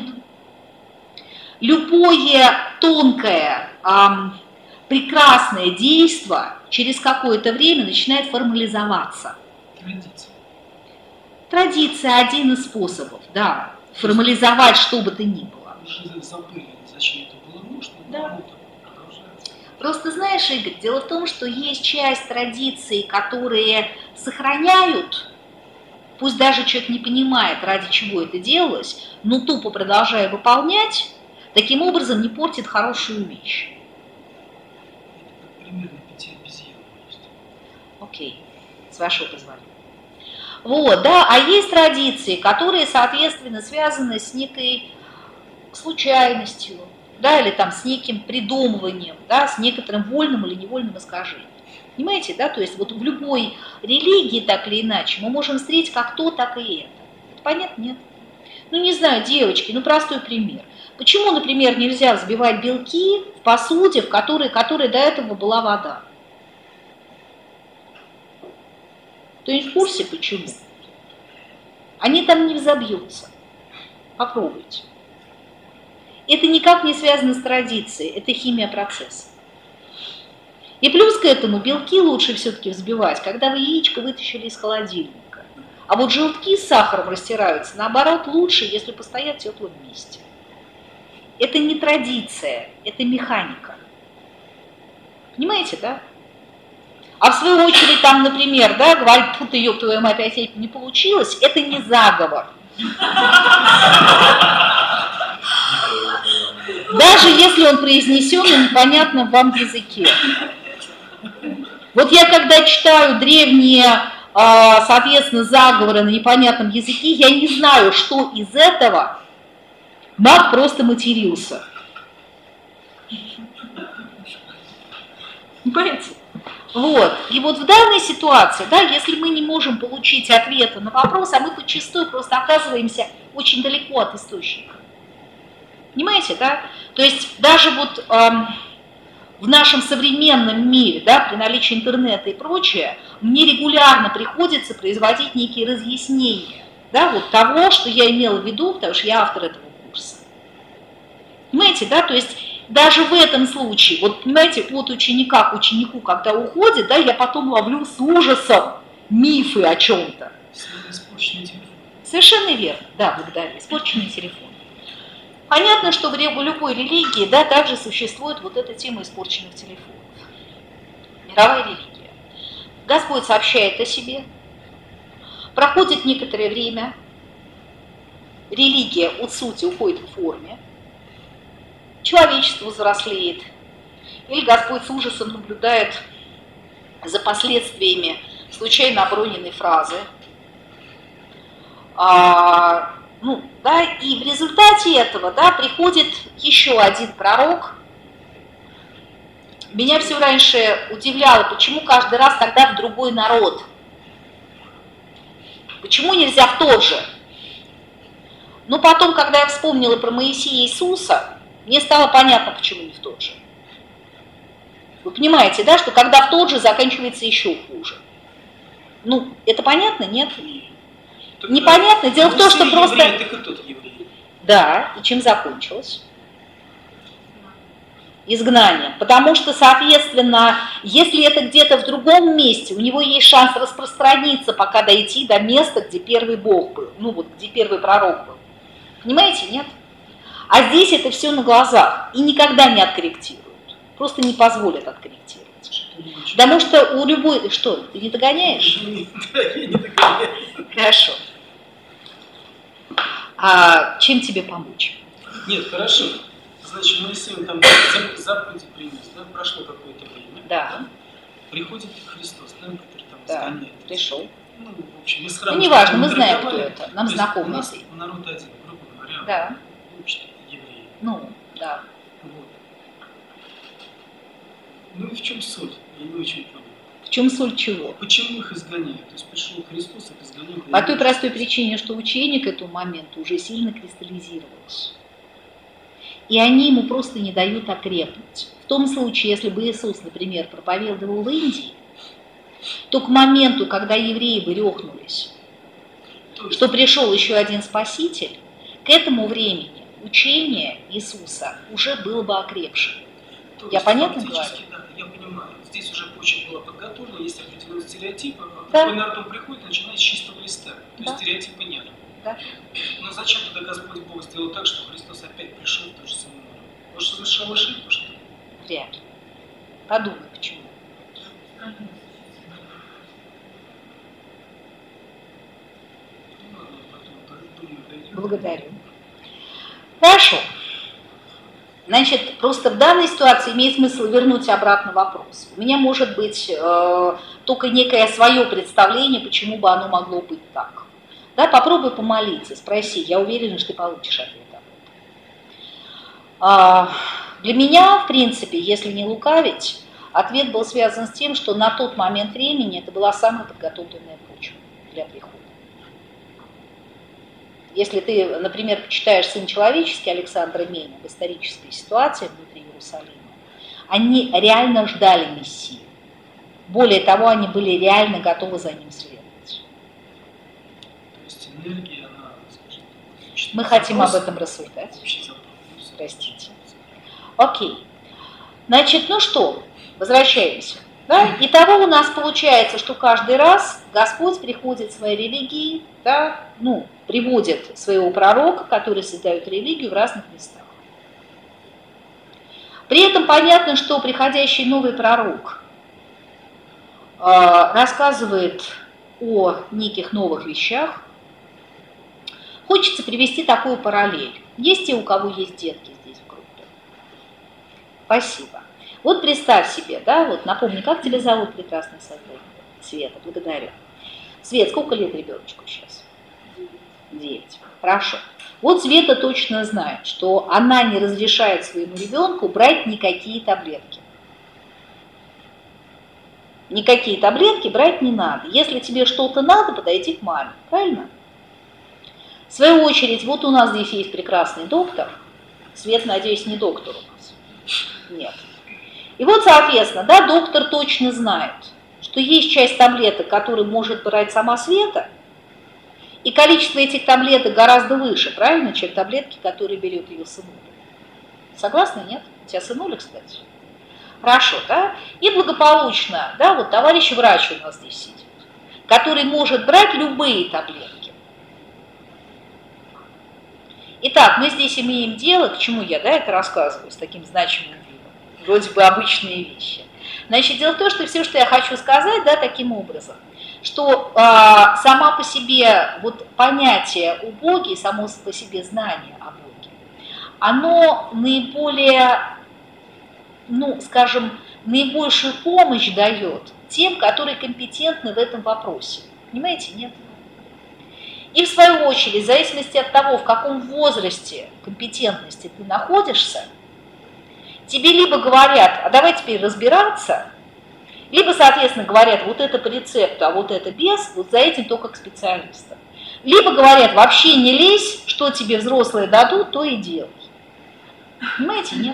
A: Любое тонкое, прекрасное действие через какое-то время начинает формализоваться.
B: Традиция.
A: Традиция – один из способов, да, формализовать что бы то ни было.
B: Уже забыли, зачем это было нужно,
A: Да.
B: но продолжается.
A: Просто знаешь, Игорь, дело в том, что есть часть традиций, которые сохраняют, пусть даже человек не понимает, ради чего это делалось, но тупо продолжая выполнять, таким образом не портит хорошую вещь.
B: Это как примерно 5 обезьян.
A: Окей, с вашего позволения. Вот, да, а есть традиции, которые, соответственно, связаны с некой случайностью, да, или там с неким придумыванием, да, с некоторым вольным или невольным искажением. Понимаете, да, то есть вот в любой религии, так или иначе, мы можем встретить как то, так и это. Это понятно? Нет. Ну, не знаю, девочки, ну, простой пример. Почему, например, нельзя взбивать белки в посуде, в которой до этого была вода? Кто-нибудь в курсе, почему? Они там не взобьются. Попробуйте. Это никак не связано с традицией, это химия процесса. И плюс к этому белки лучше все-таки взбивать, когда вы яичко вытащили из холодильника. А вот желтки с сахаром растираются, наоборот, лучше, если постоять в теплом месте. Это не традиция, это механика. Понимаете, да? А в свою очередь, там, например, да, говорит, фу ты, ёб твою мать, опять не получилось, это не заговор. Даже если он произнесен на непонятном вам языке. Вот я когда читаю древние, соответственно, заговоры на непонятном языке, я не знаю, что из этого маг просто матерился. Понимаете? Вот. И вот в данной ситуации, да, если мы не можем получить ответа на вопрос, а мы подчастую просто оказываемся очень далеко от источника. Понимаете, да? То есть даже вот в нашем современном мире, да, при наличии интернета и прочее, мне регулярно приходится производить некие разъяснения, да, вот того, что я имела в виду, потому что я автор этого курса. Понимаете, да, то есть даже в этом случае, вот понимаете, от ученика к ученику, когда уходит, да, я потом ловлю с ужасом мифы о чем-то.
B: Испорченный телефон.
A: Совершенно верно, да, благодарю, испорченный телефон. Понятно, что в любой религии, да, также существует вот эта тема испорченных телефонов. Мировая религия. Господь сообщает о себе, проходит некоторое время, религия от сути уходит к форме, человечество взрослеет, или Господь с ужасом наблюдает за последствиями случайно оброненной фразы. Ну, да, и в результате этого, да, приходит еще один пророк. Меня все раньше удивляло, почему каждый раз тогда в другой народ. Почему нельзя в тот же? Но потом, когда я вспомнила про Моисея и Иисуса, мне стало понятно, почему не в тот же. Вы понимаете, да, что когда в тот же, заканчивается еще хуже. Ну, это понятно, нет?
B: Так,
A: Непонятно. Дело в том, что просто...
B: Еврей, так и тот еврей.
A: Да, и чем закончилось? Изгнанием. Потому что, соответственно, если это где-то в другом месте, у него есть шанс распространиться, пока дойти до места, где первый Бог был, ну вот, где первый пророк был. Понимаете, нет? А здесь это все на глазах и никогда не откорректируют. Просто не позволят откорректировать. Потому что у любой... Что, ты не догоняешь?
B: Да, я не догоняю.
A: Хорошо. А чем тебе помочь?
B: Нет, хорошо. Значит, Моисей там заповеди принес, да? Прошло какое-то время.
A: Да.
B: Приходит Христос, да, который там
A: Да,
B: сгоняет.
A: пришел.
B: Ну, в общем, из храма.
A: Ну, неважно, мы
B: там
A: знаем, кто
B: торговали.
A: это. Нам
B: То есть
A: знакомый.
B: у нас народ один, грубо говоря.
A: Да.
B: Общий, евреи.
A: Ну, да.
B: Вот. Ну и в чем суть? Я не очень понял.
A: В чем соль чего?
B: Почему их изгоняют? То есть пришел Христос, их изгоняют.
A: По той простой причине, что учение к этому моменту уже сильно кристаллизировалось. И они ему просто не дают окрепнуть. В том случае, если бы Иисус, например, проповедовал в Индии, то к моменту, когда евреи бы рехнулись, что пришел еще один Спаситель, к этому времени учение Иисуса уже было бы окрепшим. Я понятно говорю?
B: Да, я понимаю. Здесь уже почва была подготовлена, есть определенные стереотипы.
A: Да.
B: Такой народ, он приходит, начинает с чистого листа. То
A: Да.
B: есть стереотипа нет.
A: Да.
B: Но зачем тогда Господь Бог сделал так, что Христос опять пришел в тот же самый народ? Потому что совершил ошибку, что ли?
A: Вряд ли. Подумай, почему.
B: Ну ладно, потом думаю, дойдем.
A: Благодарю. Хорошо. Значит, просто в данной ситуации имеет смысл вернуть обратно вопрос. У меня может быть только некое свое представление, почему бы оно могло быть так. Да, попробуй помолиться, спроси, я уверена, что ты получишь ответ об этом. Для меня, в принципе, если не лукавить, ответ был связан с тем, что на тот момент времени это была самая подготовленная почва для прихода. Если ты, например, почитаешь «Сын человеческий» Александра Мейна в исторической ситуации внутри Иерусалима, они реально ждали Мессию. Более того, они были реально готовы за ним следовать.
B: То есть энергия, она, скажем так,
A: Мы хотим об этом рассуждать.
B: общий запрос.
A: Простите. Окей. Значит, ну что, Возвращаемся. Да? Итого у нас получается, что каждый раз Господь приходит своей религией, да, приводит своего пророка, который создает религию в разных местах. При этом понятно, что приходящий новый пророк рассказывает о неких новых вещах. Хочется привести такую параллель. Есть те, у кого есть детки здесь в группе? Спасибо. Вот представь себе, да, вот напомни, как тебя зовут, прекрасный создатель? Света, благодарю. Свет, сколько лет ребеночку сейчас? 9. Хорошо. Вот Света точно знает, что она не разрешает своему ребенку брать никакие таблетки. Никакие таблетки брать не надо. Если тебе что-то надо, подойди к маме. Правильно? В свою очередь, вот у нас здесь есть прекрасный доктор. Свет, надеюсь, не доктор у нас. Нет. И вот, соответственно, да, доктор точно знает, что есть часть таблеток, которые может брать сама Света, и количество этих таблеток гораздо выше, правильно, чем таблетки, которые берет ее сынуля. Согласны, нет? У тебя сынуля, кстати. Хорошо, да? И благополучно, да, вот товарищ врач у нас здесь сидит, который может брать любые таблетки. Итак, мы здесь имеем дело, к чему я, да, это рассказываю с таким значимым видом, вроде бы обычные вещи. Значит, дело в том, что все, что я хочу сказать, да, таким образом, что сама по себе вот понятие о Боге, само по себе знание о Боге, оно наиболее, скажем, наибольшую помощь дает тем, которые компетентны в этом вопросе. Понимаете, нет? И в свою очередь, в зависимости от того, в каком возрасте компетентности ты находишься, тебе либо говорят, а давай теперь разбираться, либо, соответственно, говорят, вот это по рецепту, а вот это без, вот за этим только к специалистам. Либо говорят, вообще не лезь, что тебе взрослые дадут, то и делай. Понимаете, нет?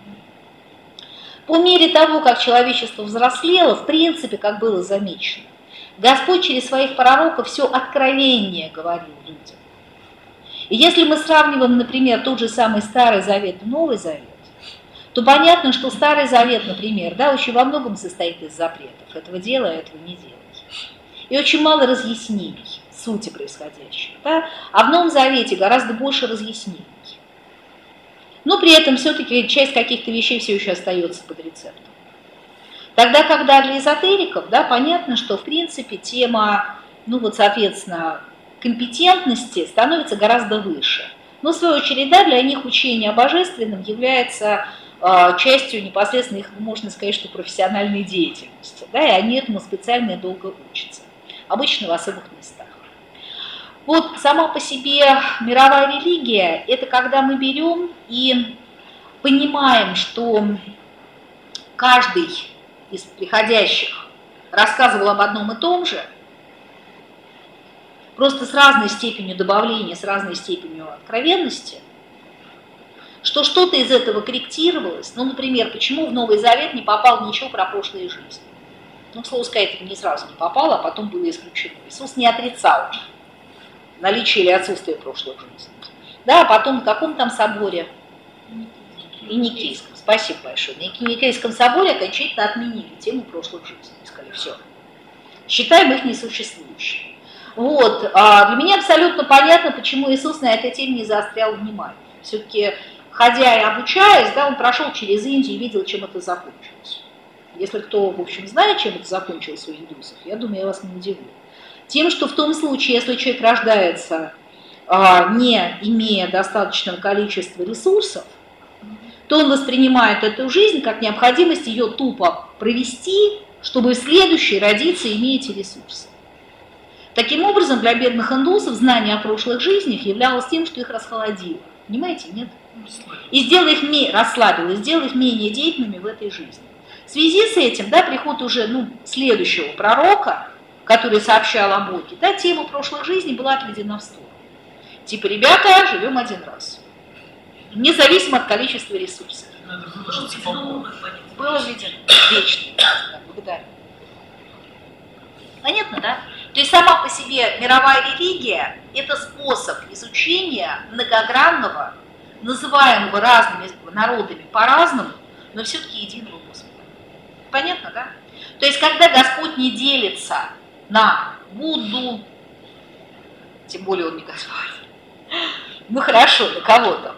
A: По мере того, как человечество взрослело, в принципе, как было замечено, Господь через своих пророков все откровение говорил людям. И если мы сравниваем, например, тот же самый Старый Завет и Новый Завет, то понятно, что Старый Завет, например, да, очень во многом состоит из запретов. Этого делай, этого не делай. И очень мало разъяснений сути происходящего. Да? А в Новом Завете гораздо больше разъяснений. Но при этом все-таки часть каких-то вещей все еще остается под рецептом. Тогда, когда для эзотериков, да, понятно, что в принципе тема, соответственно, компетентности становится гораздо выше. Но в свою очередь, да, для них учение о божественном является частью непосредственно их, можно сказать, что профессиональной деятельности. Да, и они этому специально и долго учатся. Обычно в особых местах. Вот сама по себе мировая религия – это когда мы берем и понимаем, что каждый из приходящих рассказывал об одном и том же, просто с разной степенью добавления, с разной степенью откровенности, что что-то из этого корректировалось. Например, почему в Новый Завет не попал ничего про прошлые жизни? К слову сказать, не сразу не попало, а потом было исключено. Иисус не отрицал наличие или отсутствие прошлых жизней. Да, а потом в каком там соборе? И Никейском. Спасибо большое. На Никейском соборе окончательно отменили тему прошлых жизней. Сказали, все. Считаем их несуществующими. Вот. Для меня абсолютно понятно, почему Иисус на этой теме не заострял внимание. Все-таки, ходя и обучаясь, да, он прошел через Индию и видел, чем это закончилось. Если кто, в общем, знает, чем это закончилось у индусов, я думаю, я вас не удивлю. Тем, что в том случае, если человек рождается, не имея достаточного количества ресурсов, то он воспринимает эту жизнь как необходимость ее тупо провести, чтобы в следующей родиться, имея эти ресурсы. Таким образом, для бедных индусов знание о прошлых жизнях являлось тем, что их расхолодило. Понимаете, нет? И сделало их расслабило, и сделало их менее деятельными в этой жизни. В связи с этим, да, приход уже следующего пророка, который сообщал о Боге, да, тема прошлых жизней была отведена в сторону. Типа, ребята, живем один раз. Независимо от количества ресурсов. Было введено вечно. Да, благодарю. Понятно, да? То есть сама по себе мировая религия – это способ изучения многогранного, называемого разными народами по-разному, но все-таки единого Господа. Понятно, да? То есть, когда Господь не делится на Будду, тем более он не Господь, ну хорошо, на кого-то,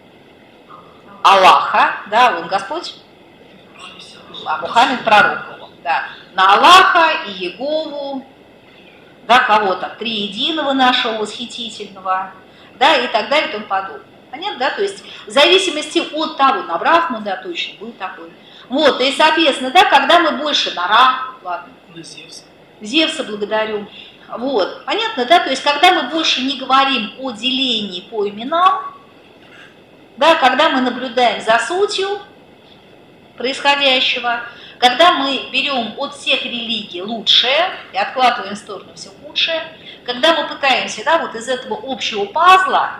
A: Аллаха, да, он Господь, а Мухаммед пророк его, да, на Аллаха и Егову, да, кого-то, триединого нашего восхитительного, да, и так далее и тому подобное. Понятно, да? То есть в зависимости от того, на Брахму, да, точно, был такой. Вот, и, соответственно, да, когда мы больше на Ра, ладно, Зевса благодарю, вот, понятно, да, то есть когда мы больше не говорим о делении по именам, да, когда мы наблюдаем за сутью происходящего, когда мы берем от всех религий лучшее и откладываем в сторону все худшее, когда мы пытаемся, да, вот из этого общего пазла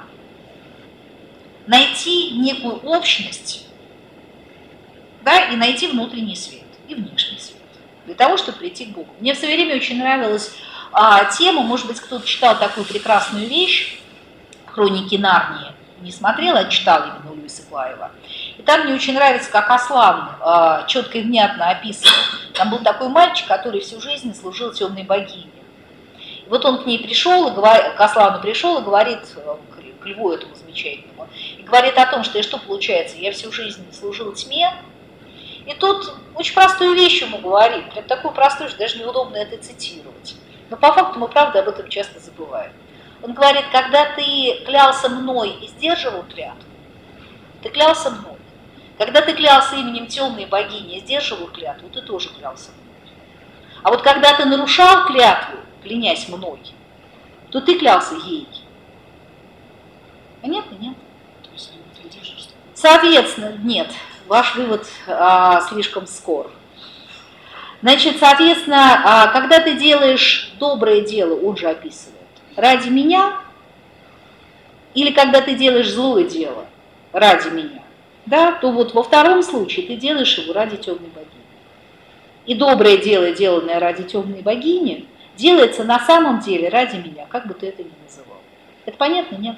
A: найти некую общность, да, и найти внутренний свет и внешний свет, для того, чтобы прийти к Богу. Мне в свое время очень нравилась тема, может быть, кто-то читал такую прекрасную вещь, «Хроники Нарнии», не смотрел, а читал именно у Льюиса Клайва. И там мне очень нравится, как Аслан четко и внятно описывал. Там был такой мальчик, который всю жизнь служил темной богине. И вот он к ней пришел, к Аслану пришел и говорит, к льву этому замечательному, и говорит о том, что и что получается, я всю жизнь служил тьме. И тут очень простую вещь ему говорит, прям такую простую, что даже неудобно это цитировать. Но по факту мы, правда, об этом часто забываем. Он говорит, когда ты клялся мной и сдерживал клятву, ты клялся мной. Когда ты клялся именем темной богини и сдерживал клятву, ты тоже клялся мной. А вот когда ты нарушал клятву, клянясь мной, то ты клялся ей. Понятно, нет? Соответственно, нет, ваш вывод слишком скор. Значит, соответственно, когда ты делаешь доброе дело, он же описывает, ради меня, или когда ты делаешь злое дело ради меня, да, то вот во втором случае ты делаешь его ради темной богини. И доброе дело, деланное ради темной богини, делается на самом деле ради меня, как бы ты это ни называл. Это понятно, нет?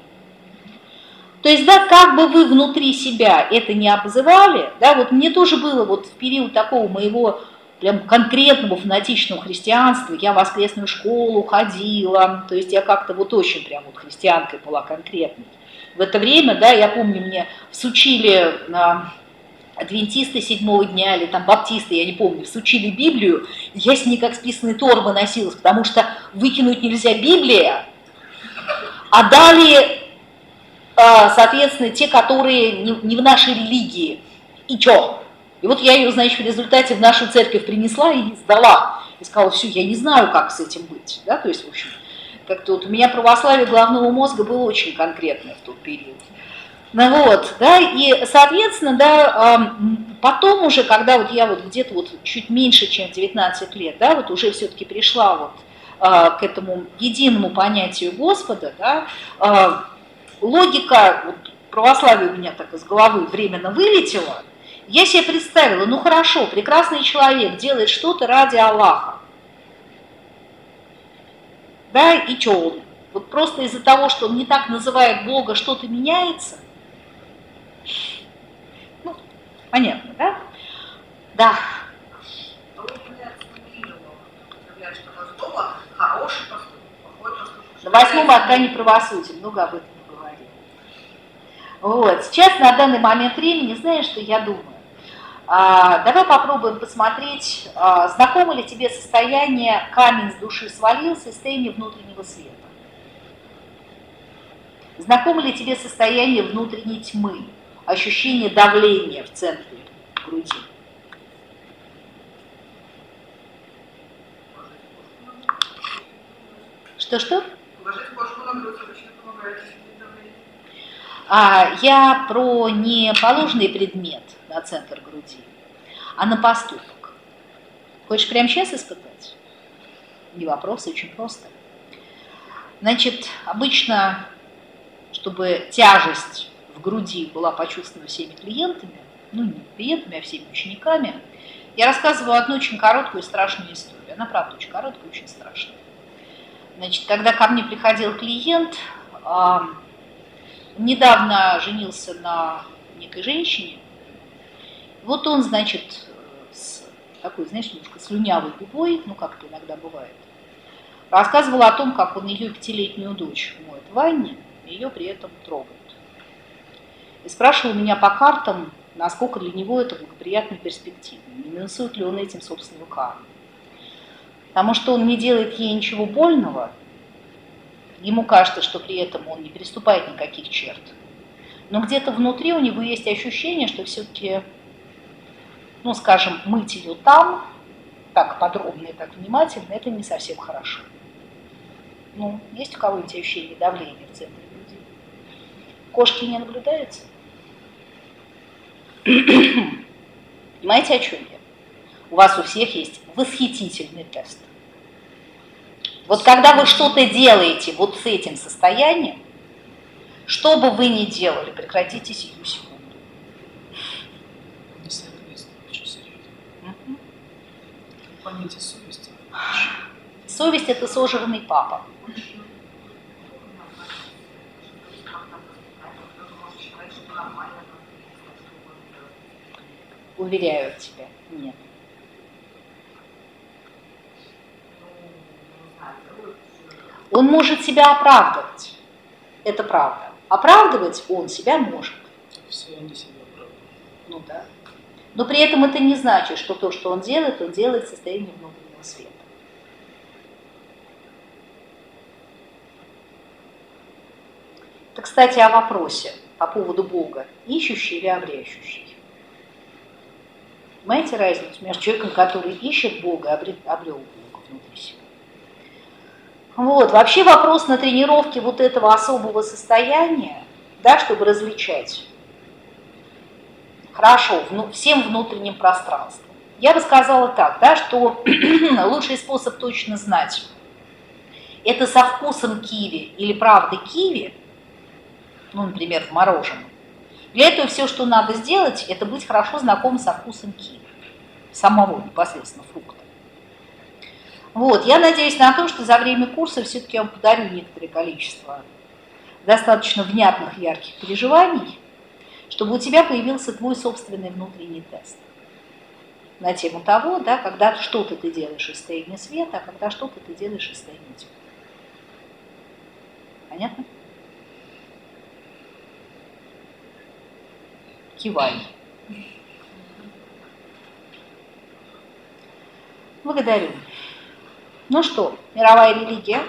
A: То есть, да, как бы вы внутри себя это не обзывали, да, вот мне тоже было вот в период такого моего прям конкретного фанатичного христианства, я в воскресную школу ходила, то есть я как-то вот очень прям вот христианкой была конкретной. В это время, да, я помню, мне всучили адвентисты седьмого дня или там баптисты, я не помню, всучили Библию, я с ней как с писаной торбы носилась, потому что выкинуть нельзя Библия, а дали, соответственно, те, которые не в нашей религии. И чё? И вот я ее, значит, в результате в нашу церковь принесла и сдала. И сказала, все, я не знаю, как с этим быть. Да? То есть, в общем, как-то вот у меня православие головного мозга было очень конкретное в тот период. Ну вот, да, и, соответственно, да, потом уже, когда вот я вот где-то вот чуть меньше, чем 19 лет, да, вот уже все-таки пришла вот к этому единому понятию Господа, да, логика вот, православия у меня так из головы временно вылетела. Я себе представила, ну хорошо, прекрасный человек делает что-то ради Аллаха. Да, и что он? Вот просто из-за того, что он не так называет Бога, что-то меняется? Ну, понятно, да? Да. На 8-м аркане правосудия, много об этом говорим. Вот, сейчас на данный момент времени, знаешь, что я думаю? Давай попробуем посмотреть, знакомо ли тебе состояние «камень с души свалился» и состояние внутреннего света. Знакомо ли тебе состояние внутренней тьмы, ощущение давления в центре груди? Что-что? Я про не положенный предмет на центр груди, а на поступок. Хочешь прямо сейчас испытать? Не вопрос, очень просто. Значит, обычно, чтобы тяжесть в груди была почувствована всеми клиентами, ну не клиентами, а всеми учениками, я рассказываю одну очень короткую и страшную историю. Она, правда, очень короткая и очень страшная. Значит, когда ко мне приходил клиент, недавно женился на некой женщине. Вот он, значит, с такой, знаешь, немножко слюнявой губой, ну, как это иногда бывает, рассказывала о том, как он ее 5-летнюю дочь моет в ванне, и ее при этом трогает. И спрашивал меня по картам, насколько для него это благоприятно и перспективно, не минусует ли он этим собственную карму. Потому что он не делает ей ничего больного, ему кажется, что при этом он не переступает никаких черт. Но где-то внутри у него есть ощущение, что все-таки, ну, скажем, мыть ее там, так подробно и так внимательно, это не совсем хорошо. Ну, есть у кого-нибудь ощущение давления в центре груди? Кошки не наблюдаются? Понимаете, о чем я? У вас у всех есть восхитительный тест. Вот когда вы что-то делаете вот с этим состоянием, что бы вы ни делали, прекратите сию секунду.
B: Не соответствует, очень серьезно. Понятие совести.
A: Совесть – это сожранный папа. Уверяю тебя, нет. Он может себя оправдывать. Это правда. Оправдывать он себя может.
B: Все они себя оправдывают.
A: Ну да. Но при этом это не значит, что то, что он делает в состоянии внутреннего света. Это, кстати, о вопросе по поводу Бога. Ищущий или обрящущий. Понимаете разницу между человеком, который ищет Бога, обрел Бога внутри себя? Вот. Вообще вопрос на тренировке вот этого особого состояния, да, чтобы различать хорошо всем внутренним пространством. Я бы сказала так, да, что лучший способ точно знать, это со вкусом киви или правды киви, ну, например, в мороженом. Для этого все, что надо сделать, это быть хорошо знакомым со вкусом киви, самого непосредственно фрукта. Вот, я надеюсь на то, что за время курса все-таки я вам подарю некоторое количество достаточно внятных, ярких переживаний, чтобы у тебя появился твой собственный внутренний тест на тему того, да, когда что-то ты делаешь из состояния света, а когда что-то ты делаешь из состояния тьмы. Понятно? Кивай. Благодарю. Ну что, мировая религия?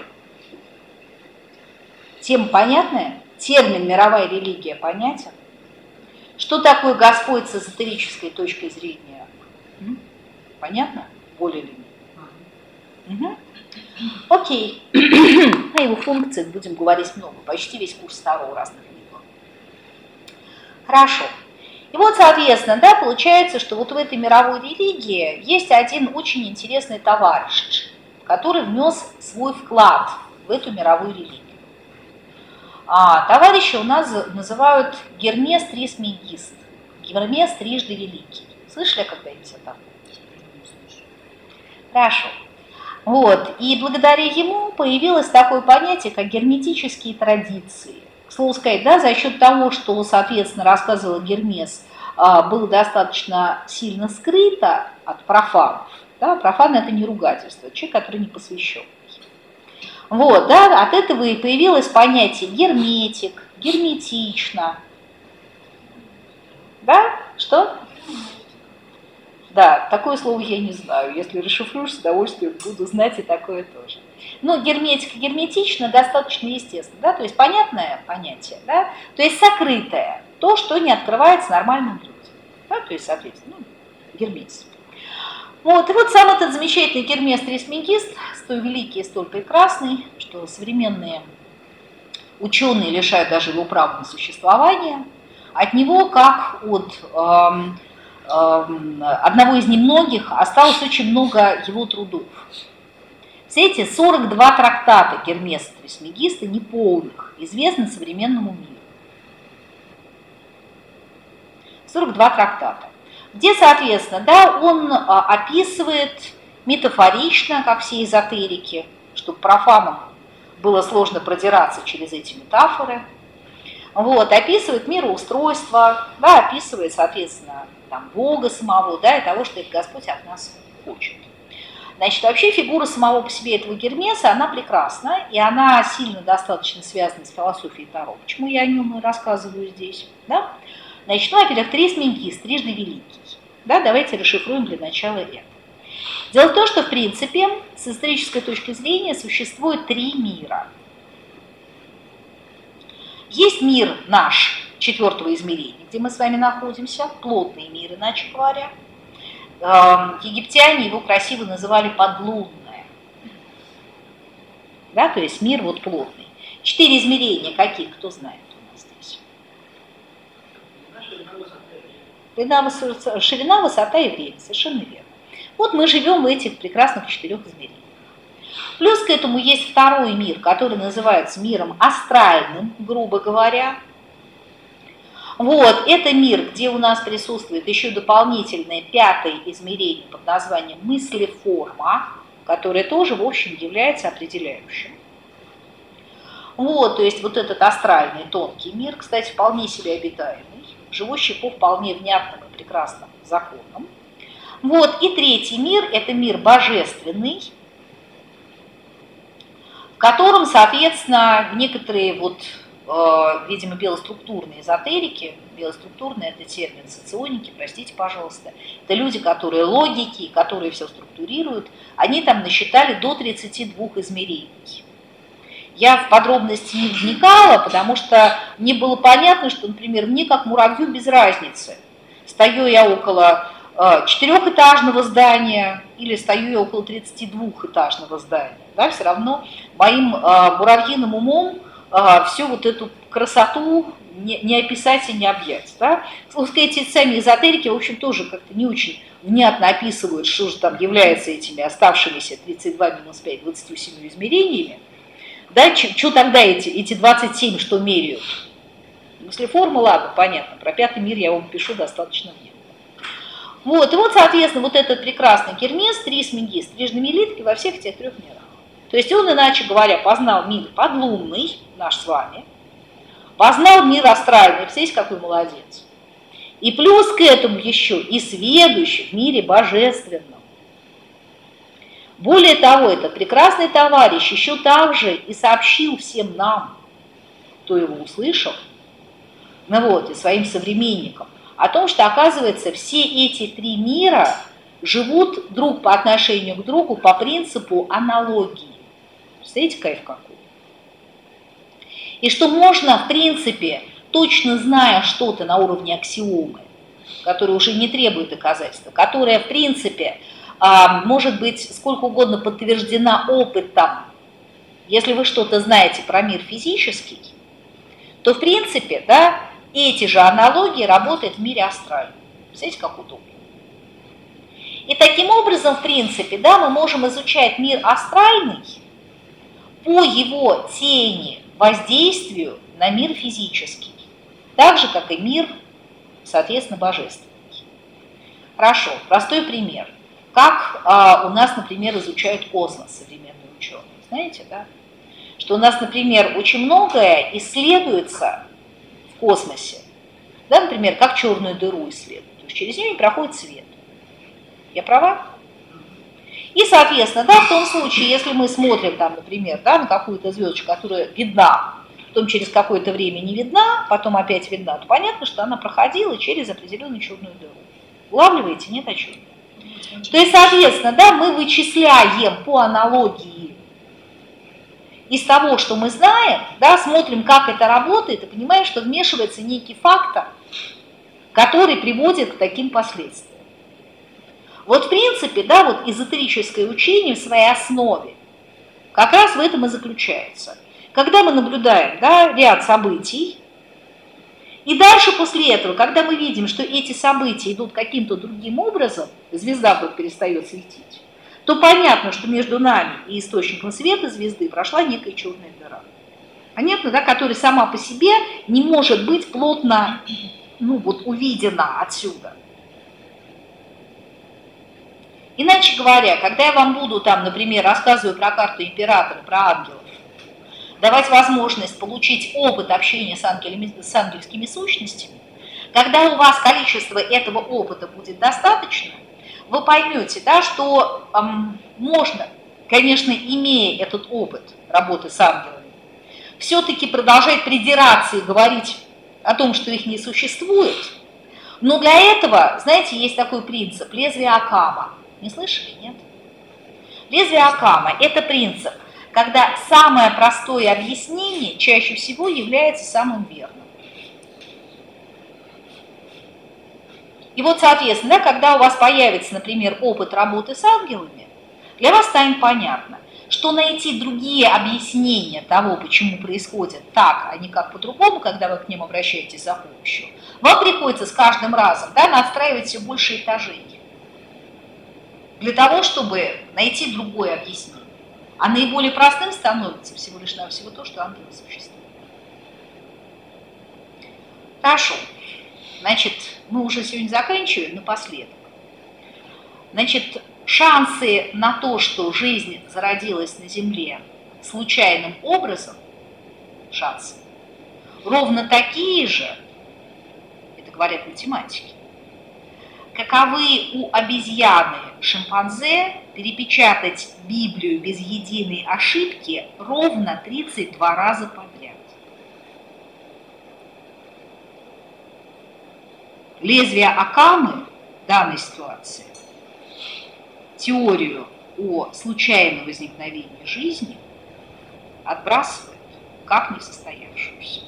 A: Тема понятная? Термин «мировая религия» понятен? Что такое Господь с эзотерической точки зрения? Понятно? Более или менее? Угу. Окей. О его функциях будем говорить много. Почти весь курс второго разных видов. Хорошо. И вот, соответственно, да, получается, что вот в этой мировой религии есть один очень интересный товарищ, который внес свой вклад в эту мировую религию. Товарища у нас называют Гермес Трисмегист, Гермес трижды великий. Слышали когда-нибудь о таком? Хорошо. Вот. И благодаря ему появилось такое понятие, как герметические традиции. К слову сказать, да, за счет того, что, соответственно, рассказывал Гермес, было достаточно сильно скрыто от профанов. Да? Профан – это не ругательство, человек, который не посвящен. Вот, да, от этого и появилось понятие герметик, герметично. Да? Что? Да, такое слово я не знаю. Если расшифруешь, с удовольствием буду знать и такое тоже. Но герметика, герметично достаточно естественно, да, то есть понятное понятие, да, то есть сокрытое, то, что не открывается нормальным людям, да, то есть, соответственно, герметик. Вот, и вот сам этот замечательный Гермес Трисмегист, столь великий и столь прекрасный, что современные ученые лишают даже его права на существование, от него, как от одного из немногих, осталось очень много его трудов. Все эти 42 трактата Гермеса Трисмегиста, неполных, известны современному миру. 42 трактата, где, соответственно, да, он описывает метафорично, как все эзотерики, чтобы профанам было сложно продираться через эти метафоры. Вот, описывает мироустройство, да, описывает, соответственно, там, Бога самого, да, и того, что этот Господь от нас хочет. Значит, вообще фигура самого по себе этого Гермеса, она прекрасна, и она сильно достаточно связана с философией Таро. Почему я о нем и рассказываю здесь? Да? Значит, ну, во-первых, Трисмегист, трижды великий. Да, давайте расшифруем для начала это. Дело в том, что, в принципе, с исторической точки зрения существует три мира. Есть мир наш, четвертого измерения, где мы с вами находимся, плотный мир, иначе говоря. Египтяне его красиво называли подлунное. Да, то есть мир вот плотный. 4 измерения какие, кто знает у нас здесь? Ширина, высота и время, совершенно верно. Вот мы живем в этих прекрасных 4 измерениях. Плюс к этому есть второй мир, который называется миром астральным, грубо говоря. Вот, это мир, где у нас присутствует еще дополнительное 5-е измерение под названием мыслеформа, которое тоже, в общем, является определяющим. Вот, то есть вот этот астральный тонкий мир, кстати, вполне себе обитаемый, живущий по вполне внятным и прекрасным законам. Вот, и 3-й мир, это мир божественный, в котором, соответственно, некоторые вот, видимо, белоструктурные эзотерики, белоструктурные это термин соционики, простите, пожалуйста, это люди, которые логики, которые все структурируют, они там насчитали до 32 измерений. Я в подробности не вникала, потому что мне было понятно, что, например, мне как муравью без разницы, стою я около 4-этажного здания или стою я около 32-этажного здания, да, все равно моим муравьиным умом всю вот эту красоту не описать и не объять. Да? Эти сами эзотерики, в общем, тоже как-то не очень внятно описывают, что же там является этими оставшимися 32 минус 5, 27 измерениями. Да? Что тогда эти 27, что меряют? Если форма, ладно, понятно, про 5-й мир я вам пишу достаточно внятно. Вот, и вот, соответственно, вот этот прекрасный Гермес, Трисмегист, трижды великий во всех этих 3 мирах. То есть он, иначе говоря, познал мир подлунный, наш с вами, познал мир астральный, представляете, какой молодец. И плюс к этому еще и сведущий в мире божественном. Более того, этот прекрасный товарищ еще также и сообщил всем нам, кто его услышал, ну вот, и своим современникам, о том, что, оказывается, все эти 3 мира живут друг по отношению к другу по принципу аналогии. Представляете, кайф какой? И что можно, в принципе, точно зная что-то на уровне аксиомы, которая уже не требует доказательства, которая, в принципе, может быть сколько угодно подтверждена опытом, если вы что-то знаете про мир физический, то, в принципе, да, эти же аналогии работают в мире астральном. Представляете, как удобно? И таким образом, в принципе, да, мы можем изучать мир астральный по его тени, воздействию на мир физический, так же, как и мир, соответственно, божественный. Хорошо, простой пример. Как у нас, например, изучают космос современные ученые. Знаете, да? Что у нас, например, очень многое исследуется в космосе. Да, например, как черную дыру исследуют. То есть через нее не проходит свет. Я права? И, соответственно, да, в том случае, если мы смотрим, там, например, да, на какую-то звездочку, которая видна, потом через какое-то время не видна, потом опять видна, то понятно, что она проходила через определенную черную дыру. Улавливаете? Нет, о чем? То есть, соответственно, да, мы вычисляем по аналогии из того, что мы знаем, да, смотрим, как это работает, и понимаем, что вмешивается некий фактор, который приводит к таким последствиям. Вот, в принципе, да, вот эзотерическое учение в своей основе как раз в этом и заключается. Когда мы наблюдаем, да, ряд событий, и дальше после этого, когда мы видим, что эти события идут каким-то другим образом, звезда вдруг перестает светить, то понятно, что между нами и источником света звезды прошла некая черная дыра. Понятно, да, которая сама по себе не может быть плотно, ну, вот, увидена отсюда. Иначе говоря, когда я вам буду там, например, рассказывать про карту императора, про ангелов, давать возможность получить опыт общения с ангельскими сущностями, Когда у вас количество этого опыта будет достаточно, вы поймете, да, что можно, конечно, имея этот опыт работы с ангелами, все-таки продолжать придираться и говорить о том, что их не существует. Но для этого, знаете, есть такой принцип – лезвие Оккама. Не слышали, нет? Лезвие Оккама – это принцип, когда самое простое объяснение чаще всего является самым верным. И вот, соответственно, да, когда у вас появится, например, опыт работы с ангелами, для вас станет понятно, что найти другие объяснения того, почему происходит так, а не как по-другому, когда вы к ним обращаетесь за помощью, вам приходится с каждым разом, да, настраивать все больше этажей для того, чтобы найти другое объяснение. А наиболее простым становится всего лишь навсего то, что ангелы существуют. Хорошо. Значит, мы уже сегодня заканчиваем напоследок. Значит, шансы на то, что жизнь зародилась на Земле случайным образом, шансы, ровно такие же, это говорят математики, каковы у обезьяны, шимпанзе, перепечатать Библию без единой ошибки ровно 32 раза подряд. Лезвие Оккамы в данной ситуации теорию о случайном возникновении жизни отбрасывает как несостоявшуюся.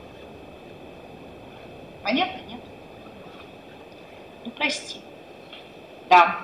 A: Понятно, нет? Ну, прости. Да.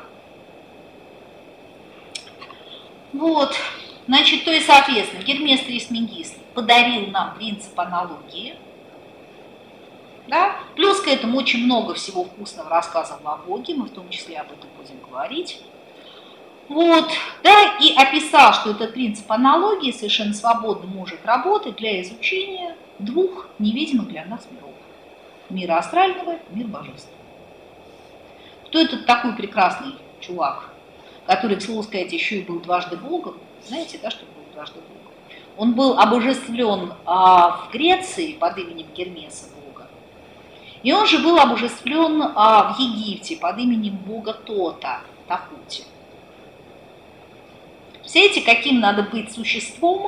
A: Вот. Значит, то и, соответственно, Гермес Трисмегист подарил нам принцип аналогии. Да? Плюс к этому очень много всего вкусного рассказывал о Боге, мы в том числе об этом будем говорить. Вот, да, и описал, что этот принцип аналогии совершенно свободно может работать для изучения двух невидимых для нас миров. Мира астрального и мира божественного. Кто этот такой прекрасный чувак, который, к слову сказать, еще и был дважды Богом? Знаете, да, что был дважды Богом? Он был обожествлен в Греции под именем Гермеса Бога. И он же был обожествлен в Египте под именем бога Тота, Тахути. Представляете, каким надо быть существом,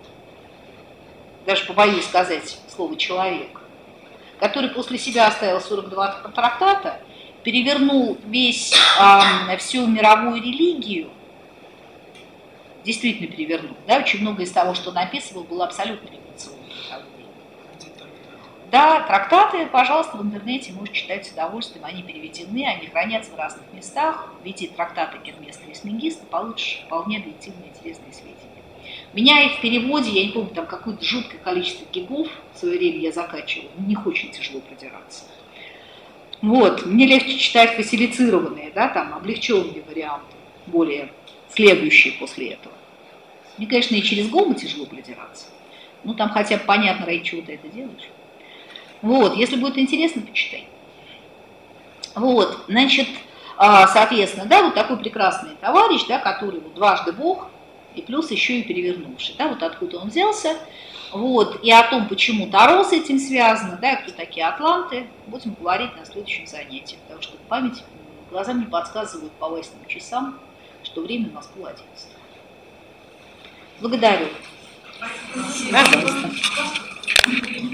A: даже побоюсь сказать слово «человек», который после себя оставил 42 трактата, перевернул всю мировую религию, действительно перевернул, да, очень многое из того, что написывал, было абсолютно революционным. Да, трактаты, пожалуйста, в интернете можете читать с удовольствием, они переведены, они хранятся в разных местах. В виде трактата Гермеса Трисмегиста получишь вполне объективные интересные сведения. Меня их в переводе, я не помню, там какое-то жуткое количество гигов в свое время я закачивала, мне очень тяжело продираться. Вот, мне легче читать фасилицированные, да, там, облегченные варианты, более следующие после этого. Мне, конечно, и через гомы тяжело продираться, но там хотя бы понятно, ради чего ты это делаешь. Вот, если будет интересно, почитай. Вот, значит, соответственно, да, вот такой прекрасный товарищ, да, который вот дважды Бог, и плюс еще и перевернувший, да, вот откуда он взялся, вот, и о том, почему Таро с этим связано, да, и кто такие атланты, будем говорить на следующем занятии, потому что память, глаза мне подсказывают по властным часам, что время у нас 10:30. Благодарю.
C: Спасибо.
A: Пожалуйста.